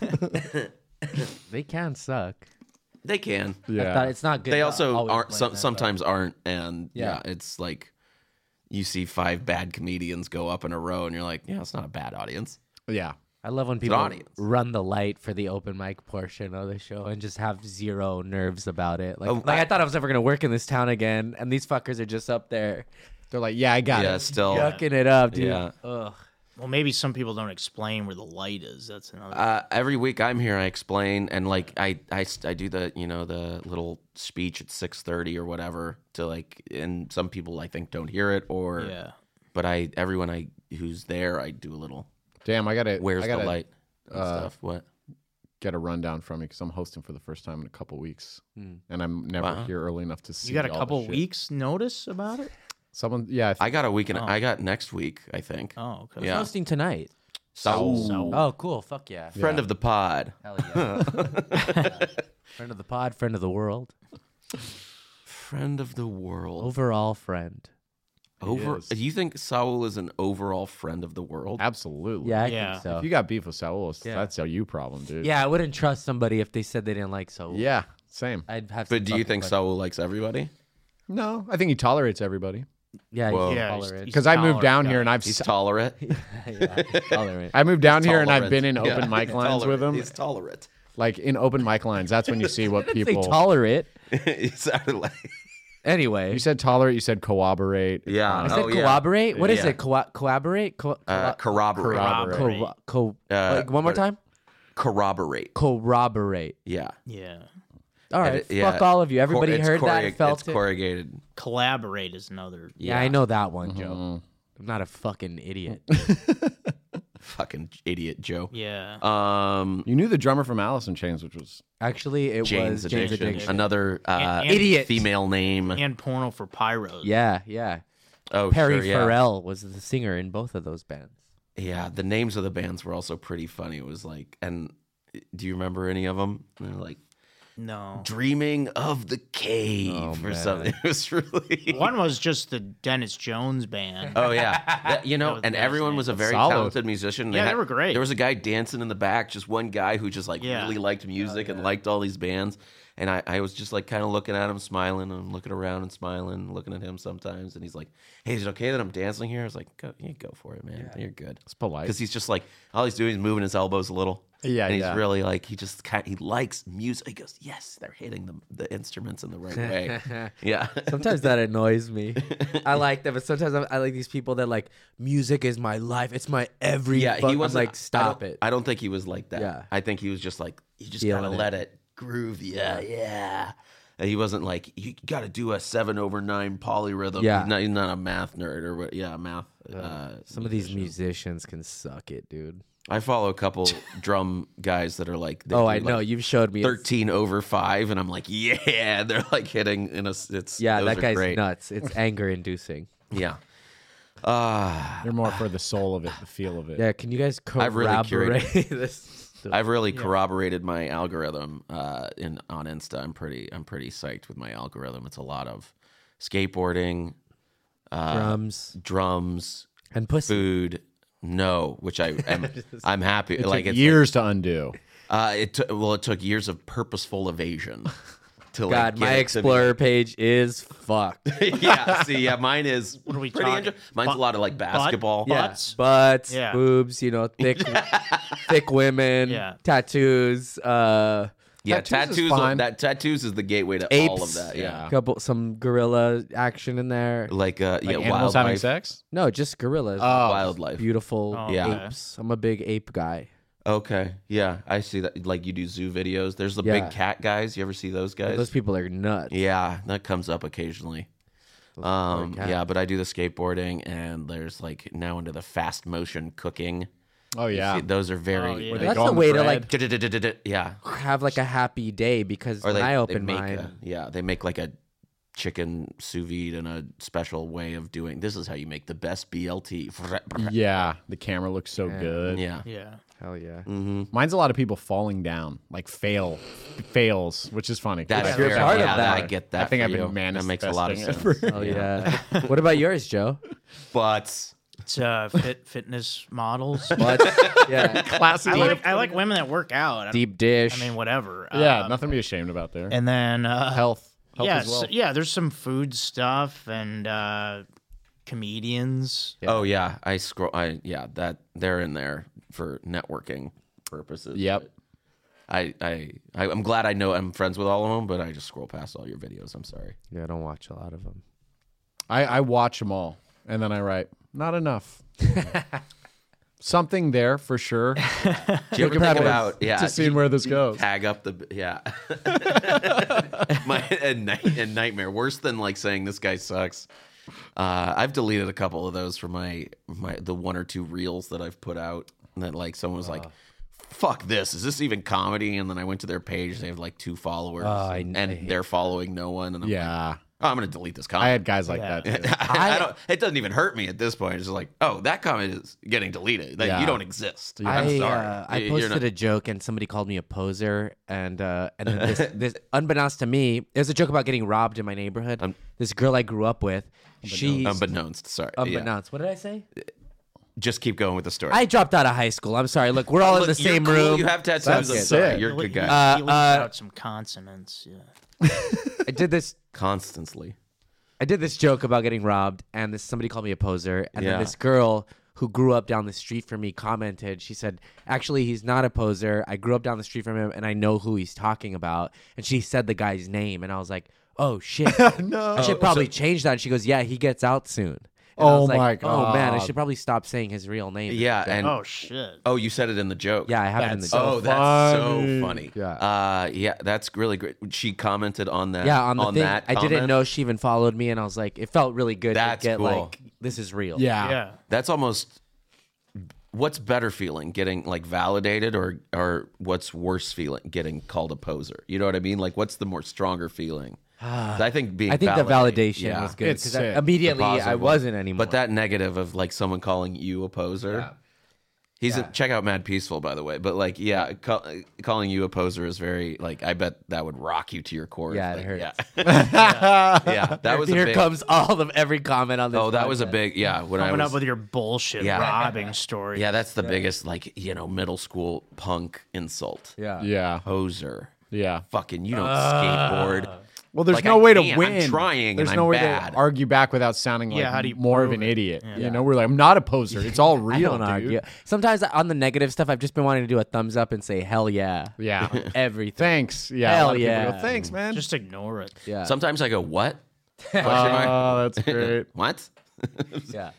They can suck. They can. I Yeah. thought it's not good. They to also always aren't. blame Some, them, but- sometimes aren't, and yeah. Yeah. it's like you see five bad comedians go up in a row, and you're like, yeah, it's not a bad audience. Yeah. I love when an people audience. run the light for the open mic portion of the show and just have zero nerves about it. Like, Oh, like I, I- thought I was never gonna work in this town again, and these fuckers are just up there They're like, yeah, I got yeah, it. still. yucking it up, dude. Yeah. Ugh. Well, maybe some people don't explain where the light is. That's another. Uh, every week I'm here, I explain, and like I, I, I do the you know the little speech at six thirty or whatever to like, and some people I think don't hear it or, yeah. but I everyone I who's there I do a little Damn, I got to where's I gotta the light and uh, stuff. What? get a rundown from you because I'm hosting for the first time in a couple weeks, Hmm. and I'm never Wow. here early enough to see. You got a all the couple shit. weeks notice about it? Someone, yeah, I, th- I got a week and Oh. I got next week I think. Oh, okay. Yeah. Hosting tonight. Saul, Saul. Oh, cool. Fuck yeah. friend of the pod. Hell yeah. Yeah. Friend of the pod, friend of the world, Friend of the world. overall friend. Over. is. Do you think Saul is an overall friend of the world? absolutely. Yeah, I Yeah. think so. If you got beef with Saul, Yeah. that's a you problem, dude. Yeah, I wouldn't trust somebody if they said they didn't like so. Yeah. Same. I'd have. some But do you fucking think questions. Saul likes everybody? No, I think he tolerates everybody Yeah, Whoa. he's Yeah, tolerant. he's- because I moved tolerant, down yeah. here and I've He's s- tolerant. yeah, he's tolerant. I moved down here and I've Tolerant. been in open Yeah. mic lines with him. He's tolerant. Like in open mic lines, that's when you see what Say people. tolerate. He sounded like. Anyway, You said tolerate. You said corroborate. It's Yeah. I fine. said Oh, yeah. corroborate. What is Yeah. it? Co- corroborate? Co- Uh, corroborate. Corroborate. co- co- Uh, like, one more what- time. Corroborate. Corroborate. Yeah. Yeah. All right. It- yeah. Fuck all of you. Everybody Cor- it's heard that corrug- and felt it's it. corrugated. Collaborate is another. yeah, I know that one, Joe. Mhm. I'm not a fucking idiot. Fucking idiot, Joe. Yeah. Um, You knew the drummer from Alice in Chains, which was Actually, it Jane's was Jane's addiction. Addiction. Another uh, And- and- Idiot. female name. and porno for pyros. Yeah, yeah. oh, Perry sure, yeah. Farrell was the singer in both of those bands. Yeah, the names of the bands were also pretty funny. It was like, and Do you remember any of them? And they're like, No. Dreaming of the Cave Oh, or man. something. It was really. One was just the Dennis Jones band. Oh yeah, That- you know, was and everyone was a very Solid. talented musician. Yeah, they had- were great. There was a guy dancing in the back, just one guy who just like Yeah. really liked music and liked all these bands. And I, I was just like kind of looking at him, smiling, and looking around and smiling, looking at him sometimes. And he's like, "Hey, is it okay that I'm dancing here?" I was like, "Go, yeah, go for it, man. You're good." It's polite. Because he's just like all he's doing is moving his elbows a little. Yeah, and he's yeah. really like he just kind he likes music. He goes, "Yes, they're hitting the the instruments in the right way." Yeah. Sometimes that annoys me. I like that, but sometimes I, I like these people that like music is my life. It's my every. Yeah, fuck-" he I'm was like, stop I don't- it. I don't think he was like that. Yeah. I think he was just like he just Feeling kind of it. let it groove. Yeah, yeah. And he wasn't like you got to do a seven over nine polyrhythm. Yeah. he's not, he's not a math nerd or what? Yeah, math. Uh, Some of these musicians can suck it, dude. I follow a couple drum guys that are like, they Oh, do, I know. like, You've showed me. It's- thirteen over five, and I'm like, yeah, they're like hitting in a. It's Yeah, those that are guy's great. nuts. It's anger inducing. Yeah. Uh, They're more for the soul of it, the feel of it. Yeah, can you guys I've really corroborate this? I've really corroborated my algorithm uh, in on Insta. I'm pretty I'm pretty psyched with my algorithm. It's a lot of skateboarding, uh, Drums drums, and pussy. food. No, which I am I'm happy. It like took it's years to undo. Like, uh, it took well, it took years of purposeful evasion. To like God, get my it to be Explorer page is fucked. like- yeah, see, yeah, mine is What are we pretty. talking? Inter- mine's a lot of like basketball. Butt? Yeah, Butts? butts, Yeah. boobs, you know, thick, thick women, Yeah. tattoos, uh, Yeah, Tattoos is tattoos. fine. That tattoos is the gateway to apes, all of that. Yeah, couple some gorilla action in there. like uh, Like yeah, animals having wildlife, sex? No, just gorillas. Oh. wildlife. Beautiful Oh, Yeah. okay. apes. I'm a big ape guy. Okay, yeah, I see that. Like you do zoo videos. There's the Yeah. big cat guys. You ever see those guys? Those people are nuts. Yeah, that comes up occasionally. Um, cat. yeah, but I do the skateboarding, and there's like now into the fast motion cooking. Oh, yeah. See, those are very Oh, yeah. Where they That's go the on the way to bread. like yeah. have like a happy day because Or when they, I they open make mine, a, yeah, they make like a chicken sous vide and a special way of doing. This is how you make the best B L T. Yeah, the camera looks so good. Yeah. Yeah. hell yeah. Mine's a lot of people falling down, like fail, fails, which is funny. 'cause That's You're very, part of yeah, that. I get that. I think for I've been you. manifesting That makes a lot of it sense. for- Oh yeah. What about yours, Joe? But It's uh, fit fitness models. What? yeah. Classic. I like I like women that work out. I, Deep dish. I mean, whatever. yeah, Um, nothing to be ashamed about there. And then uh, health. Health yeah, as well. so- yeah. There's some food stuff and uh, comedians. oh yeah, I scroll. I yeah, that they're in there for networking purposes. Yep. I, I, I, I'm glad I know I'm friends with all of them, but I just scroll past all your videos. I'm sorry. yeah, I don't watch a lot of them. I, I watch them all, and then I write, not enough. Something there for sure. Do you ever think about yeah? Just seeing where this goes. Tag up the yeah. My and, night, and nightmare worse than like saying this guy sucks. Uh, I've deleted a couple of those from my my the one or two reels that I've put out that like someone was like, "Fuck this! Is this even comedy?" And then I went to their page. They have like two followers, Oh, I- and I hate they're following no one. And I'm like, Yeah. oh, I'm gonna delete this I comment. had guys like Yeah. that too. I, don't. It doesn't even hurt me at this point. It's just like, oh, that comment is getting deleted. Like, Yeah. you don't exist. I, I'm sorry. Uh, I You- you're posted not- a joke and somebody called me a poser, and uh, and then this, this unbeknownst to me, there's a joke about getting robbed in my neighborhood. Um, this girl I grew up with, she unbeknownst. Sorry. Yeah. unbeknownst. What did I say? Just keep going with the story. I dropped out of high school. I'm sorry. Look, we're all in Look, the you're same cool. room. You have tattoos. That's I'm sick. sorry. You're a He- good guy. Uh, he leaves uh, out some consonants. Yeah. I did this. Constantly. I did this joke about getting robbed, and this somebody called me a poser, and Yeah. then this girl who grew up down the street from me commented. She said, "Actually, he's not a poser. I grew up down the street from him, and I know who he's talking about." And she said the guy's name, and I was like, "Oh shit, No. I should probably change that." And she goes, "Yeah, he gets out soon." And I Oh was like, my Oh man, I God. should probably stop saying his real name. Yeah. And Oh shit. oh, you said it in the joke. yeah, I have it in the That's joke. so Oh, that's funny. so funny. Yeah. Uh, yeah, that's really great. She commented on that. Yeah, on the thing, that. I didn't comment. know she even followed me, and I was like, it felt really good That's to get cool. like, this is real. Yeah. Yeah. That's almost. What's better feeling, getting like validated, or or what's worse feeling, getting called a poser? You know what I mean? Like, what's the more stronger feeling? I think being. I think the validated- validation yeah. was good It's because sick. immediately The I positive one. wasn't anymore. But that negative of like someone calling you a poser, He's a, check out Mad Peaceful, by the way. But like, yeah, call, calling you a poser is very like. I bet that would rock you to your core. Yeah, it like, hurts. Yeah, yeah, that was Here a big, comes all of every comment on this. Oh, that was a podcast. big yeah. When Coming I was, up with your bullshit Yeah. robbing story. yeah, that's the biggest like you know middle school punk insult. Yeah. Yeah. Poser. Yeah. Fucking, you don't skateboard. Well, there's Like, no I way to can't. I'm win. trying, There's and no I'm way bad. to argue back without sounding like Yeah, how do you more of prove an it? idiot. Yeah. You know, we're like, I'm not a poser. It's all I real, don't dude. argue. Sometimes on the negative stuff, I've just been wanting to do a thumbs up and say hell yeah. Yeah. Everything. Thanks. Yeah. Hell a lot of people yeah. go, Thanks, man. Just ignore it. Yeah. Sometimes I go, what? Question mark? Oh, that's great. What? yeah.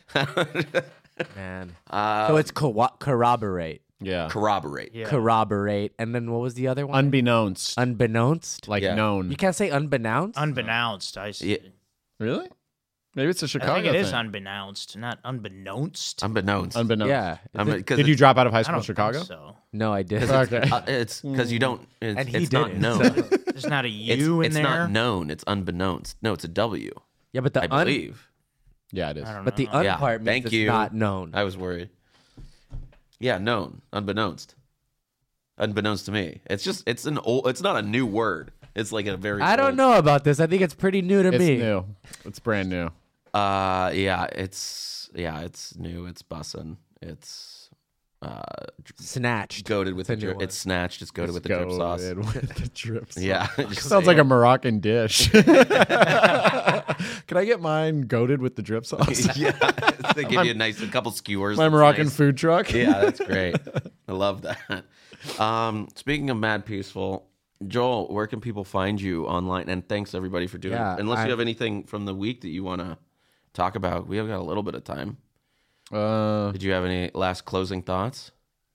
Man. Uh, So it's co- corroborate. Yeah. corroborate. Yeah. Corroborate. And then what was the other one? Unbeknownst. Unbeknownst? like Yeah. known. You can't say unbeknownst? Unbeknownst, I see. Yeah. Really? Maybe it's a I Chicago think it is thing. unbeknownst, not unbeknownst. Unbeknownst. Unbeknownst. yeah. I'm- Is it- 'cause Did you it's- drop out of high I school in don't Chicago? think so. no, I did. Okay. Uh, it's because you don't. It's, And he it's not didn't, known. so- There's not a It's, U in it's there. not known. It's unbeknownst. No, it's a W. Yeah, but the I un- believe. Yeah, it is. I don't but the know. un Yeah, part means thank it's you. not known. I was worried. Yeah, known. Unbeknownst. Unbeknownst to me. It's just. It's an old. It's not a new word. It's like a very. I don't old- know about this. I think it's pretty new to It's me. new. It's brand new. Uh, yeah. It's yeah. It's new. It's bussin'. It's uh, Snatched. goaded with It's a the new drip. one. It's snatched. It's goaded with the drip sauce. Goated with the drip sauce. Yeah. Just Sounds say like a it. Moroccan dish. Can I get mine goaded with the drip sauce? Yeah. They give you a nice a couple skewers. My That's Moroccan nice. food truck. Yeah, that's great. I love that. Um, speaking of Mad Peaceful, Joel, where can people find you online? And thanks everybody for doing Yeah, it. Unless I- you have anything from the week that you want to talk about, we have got a little bit of time. Uh, Did you have any last closing thoughts?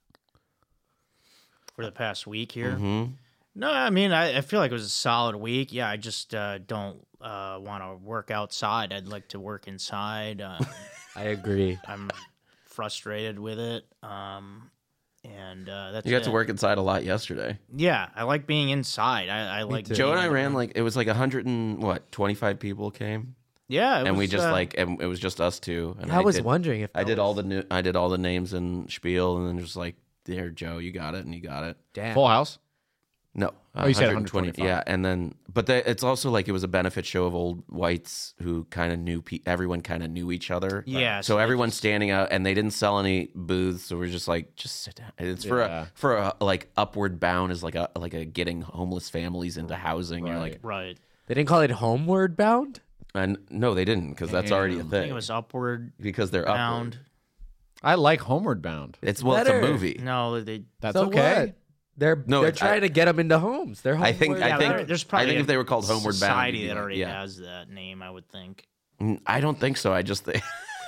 For the past week here. Hmm. No, I mean, I, I feel like it was a solid week. Yeah, I just uh, don't uh, want to work outside. I'd like to work inside. Uh, I agree. I'm frustrated with it. Um, and uh, that's You got it. to work inside a lot yesterday. Yeah, I like being inside. I, I like too. Joe and being- I ran like it was like a hundred and what twenty five people came, Yeah, it and we was, just uh, like and it was just us two. And I was did, wondering if I that did was- all the new, I did all the names and spiel, and then just like there, Joe, you got it, and you got it. Damn. Full house. No. Oh, you said one hundred twenty. Yeah, and then, but the, it's also like it was a benefit show of old whites who kind of knew, pe- everyone kind of knew each other. Yeah, So, so they everyone's standing out, and they didn't sell any booths, so we're just like, just sit down. And it's for Yeah. a for a like upward bound is like a like a getting homeless families into housing. You're like, right. They didn't call it homeward bound? and no, they didn't because that's already a I think thing. it was upward because they're upward. bound. I like Homeward Bound. It's well, Better. it's a movie. No, they. That's So okay. what? They're No, they're it- trying I- to get them into homes. They're I think- homeward I Yeah, think- there- there's probably I think a if they were called Homeward Bound, society it'd be that like- already yeah. has that name. I would think, Mm, I don't think so. I just think.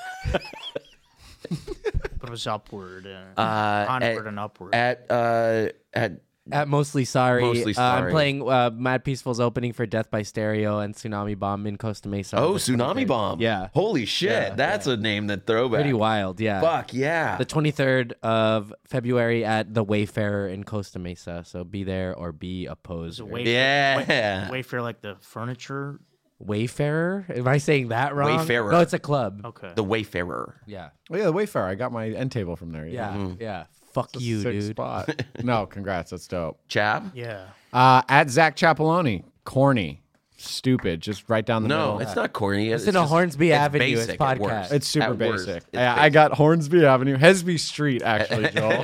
but it was upward, uh, Uh, onward at- and upward. at uh at At Mostly Sorry, Mostly uh, I'm Sorry. playing uh, Mad Peaceful's opening for Death by Stereo and Tsunami Bomb in Costa Mesa. on oh the Tsunami twenty-third. Bomb. Yeah. Holy shit, Yeah, that's a name that throwback. Pretty wild, yeah. Fuck yeah. The twenty-third of February at the Wayfarer in Costa Mesa. So be there or be opposed. Is it Wayfair, Yeah. Way, Wayfair like the furniture? Wayfarer? Am I saying that wrong? Wayfarer. No, it's a club. Okay. the Wayfarer. Yeah. Oh yeah, the Wayfarer. I got my end table from there. Yeah. Yeah. Fuck It's a you, sick dude. spot. No, congrats. That's dope. Chab? yeah. Uh, at Zach Chapeloni, corny, stupid, just right down the No, middle. it's not corny. It's in a Hornsby Avenue, it's basic at podcast. worst. It's super At worst, basic. it's Yeah, I basic. got Hornsby Avenue, Hesby Street, actually, Joel.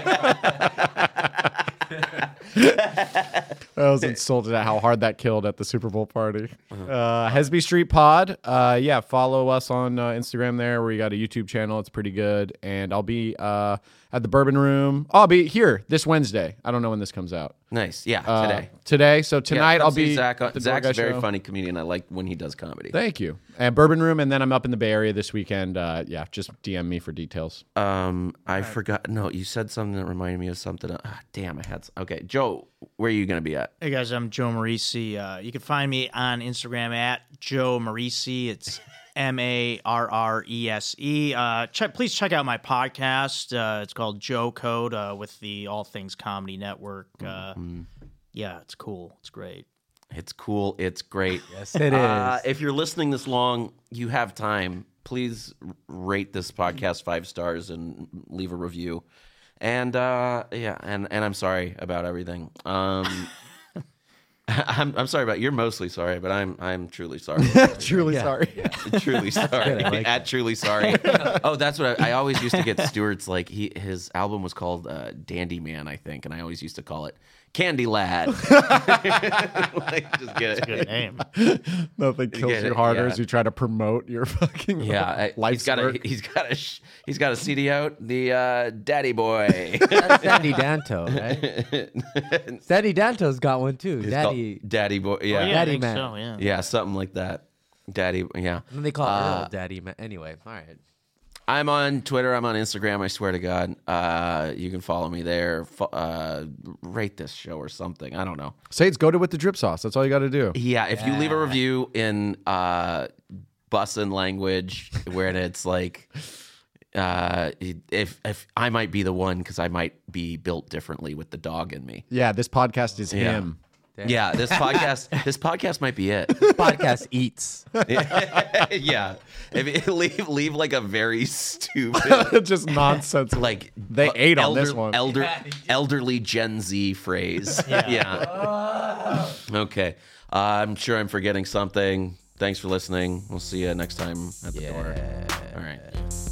I was insulted at how hard that killed at the Super Bowl party. Uh, Hesby Street Pod. Uh, yeah, follow us on uh, Instagram there. We got a YouTube channel. It's pretty good. And I'll be uh, at the Bourbon Room. I'll be here this Wednesday. I don't know when this comes out. Nice. Yeah, Uh, today. Today. So Yeah, tonight come I'll see be. Zach. at the Zach's a Dorga very show. funny comedian. I like when he does comedy. Thank you. And Bourbon Room, and then I'm up in the Bay Area this weekend. Uh, yeah, just D M me for details. Um, I forgot. No, you said something that reminded me of something. Ah, damn, I had. s- Okay, Joe, where are you gonna be at? Hey guys, I'm Joe Marisi. Uh, you can find me on Instagram at Joe Marisi. It's M A R R E S E. Uh, check, please check out my podcast. Uh, it's called Joe Code uh, with the All Things Comedy Network. Uh, Yeah, it's cool. It's great. It's cool. It's great. Yes, it is. Uh, if you're listening this long, you have time. please rate this podcast five stars and leave a review. And uh, yeah, and, and I'm sorry about everything. Um, I'm I'm sorry about you're mostly sorry, but I'm I'm truly sorry. Truly Yeah. sorry. Truly sorry. I like At truly sorry. Oh, that's what I, I always used to get Stewart's like he his album was called uh, Dandy Man, I think, and I always used to call it Candy Lad. Like, just get it. Good name. Nothing kills Get you it, harder yeah. as you try to promote your fucking Yeah, I, life's he's got work. a he's got a sh- he's got a C D out, the uh, Daddy Boy. That's Daddy Danto, right? Daddy Danto's got one too. It's Daddy. called Daddy Boy. Oh, Yeah. yeah, I Daddy think Man. so, yeah. Yeah, something like that. Daddy, yeah. And they call it Uh, Earl Daddy. Man. Anyway, all right. I'm on Twitter. I'm on Instagram. I swear to God. Uh, you can follow me there. Fo- uh, rate this show or something. I don't know. Saints, go to with the drip sauce. That's all you got to do. Yeah, if you leave a review in uh, bussin' language, where it's like, uh, if if I might be the one because I might be built differently with the dog in me. Yeah, this podcast is Yeah. him. Yeah, this podcast. This podcast might be it. Podcast eats. Yeah, if you leave leave like a very stupid. Just nonsense. Like They uh, ate on elder, this one. Elder, elderly Gen Z phrase. Yeah. Okay. Uh, I'm sure I'm forgetting something. Thanks for listening. We'll see you next time at the door. All right.